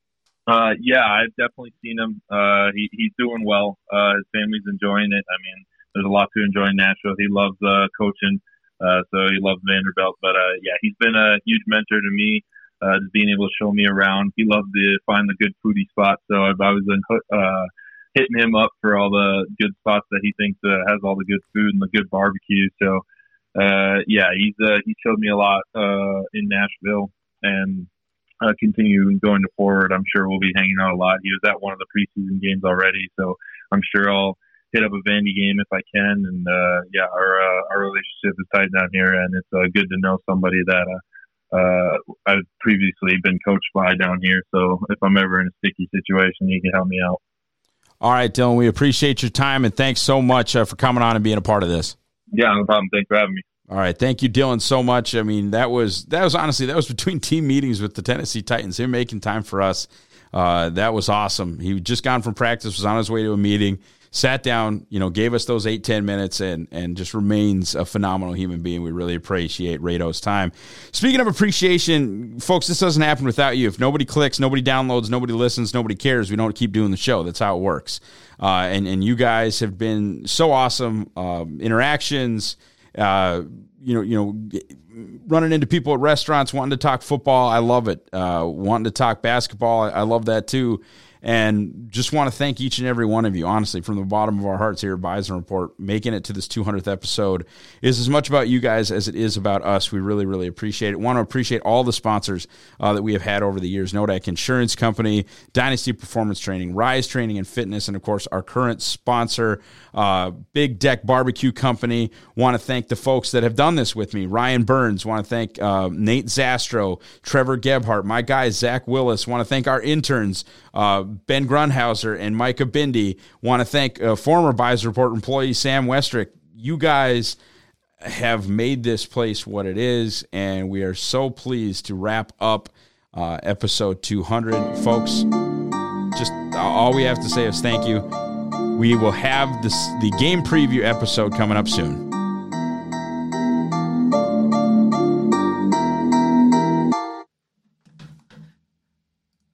Uh, yeah, I've definitely seen him. Uh, he, he's doing well. Uh, his family's enjoying it. I mean, there's a lot to enjoy in Nashville. He loves uh, coaching. Uh, so he loves Vanderbilt, but, uh, yeah, he's been a huge mentor to me, uh, just being able to show me around. He loves to find the good foodie spots. So I've always been, uh, hitting him up for all the good spots that he thinks, uh, has all the good food and the good barbecue. So, uh, yeah, he's, uh, he showed me a lot, uh, in Nashville and, uh, continue going forward. I'm sure we'll be hanging out a lot. He was at one of the preseason games already. So I'm sure I'll hit up a Vandy game if I can, and uh, yeah, our uh, our relationship is tight down here, and it's uh, good to know somebody that uh, uh, I've previously been coached by down here. So if I'm ever in a sticky situation, he can help me out. All right, Dylan, we appreciate your time, and thanks so much uh, for coming on and being a part of this. Yeah, no problem. Thanks for having me. All right, thank you, Dylan, so much. I mean, that was that was honestly that was between team meetings with the Tennessee Titans. Him making time for us, uh, that was awesome. He just gone from practice, was on his way to a meeting. Sat down, you know, gave us those eight, ten minutes and and just remains a phenomenal human being. We really appreciate Rado's time. Speaking of appreciation, folks, this doesn't happen without you. If nobody clicks, nobody downloads, nobody listens, nobody cares, we don't keep doing the show. That's how it works. Uh, and, and you guys have been so awesome. Um, interactions, uh, you know, you know, running into people at restaurants, wanting to talk football. I love it. Uh, wanting to talk basketball. I, I love that too. And just want to thank each and every one of you, honestly, from the bottom of our hearts here at Bison Report. Making it to this two hundredth episode is as much about you guys as it is about us. We really, really appreciate it. Want to appreciate all the sponsors uh, that we have had over the years. Nodak Insurance Company, Dynasty Performance Training, Rise Training and Fitness, and, of course, our current sponsor, uh, Big Deck Barbecue Company. Want to thank the folks that have done this with me. Ryan Burns. Want to thank uh, Nate Zastro, Trevor Gebhardt, my guy, Zach Willis. Want to thank our interns, uh, Ben Grunhauser and Micah Bindi. Want to thank uh, former Bison Report employee Sam Westrick. You guys have made this place what it is, and we are so pleased to wrap up uh, episode two hundred. Folks, just all we have to say is thank you. We will have this the game preview episode coming up soon.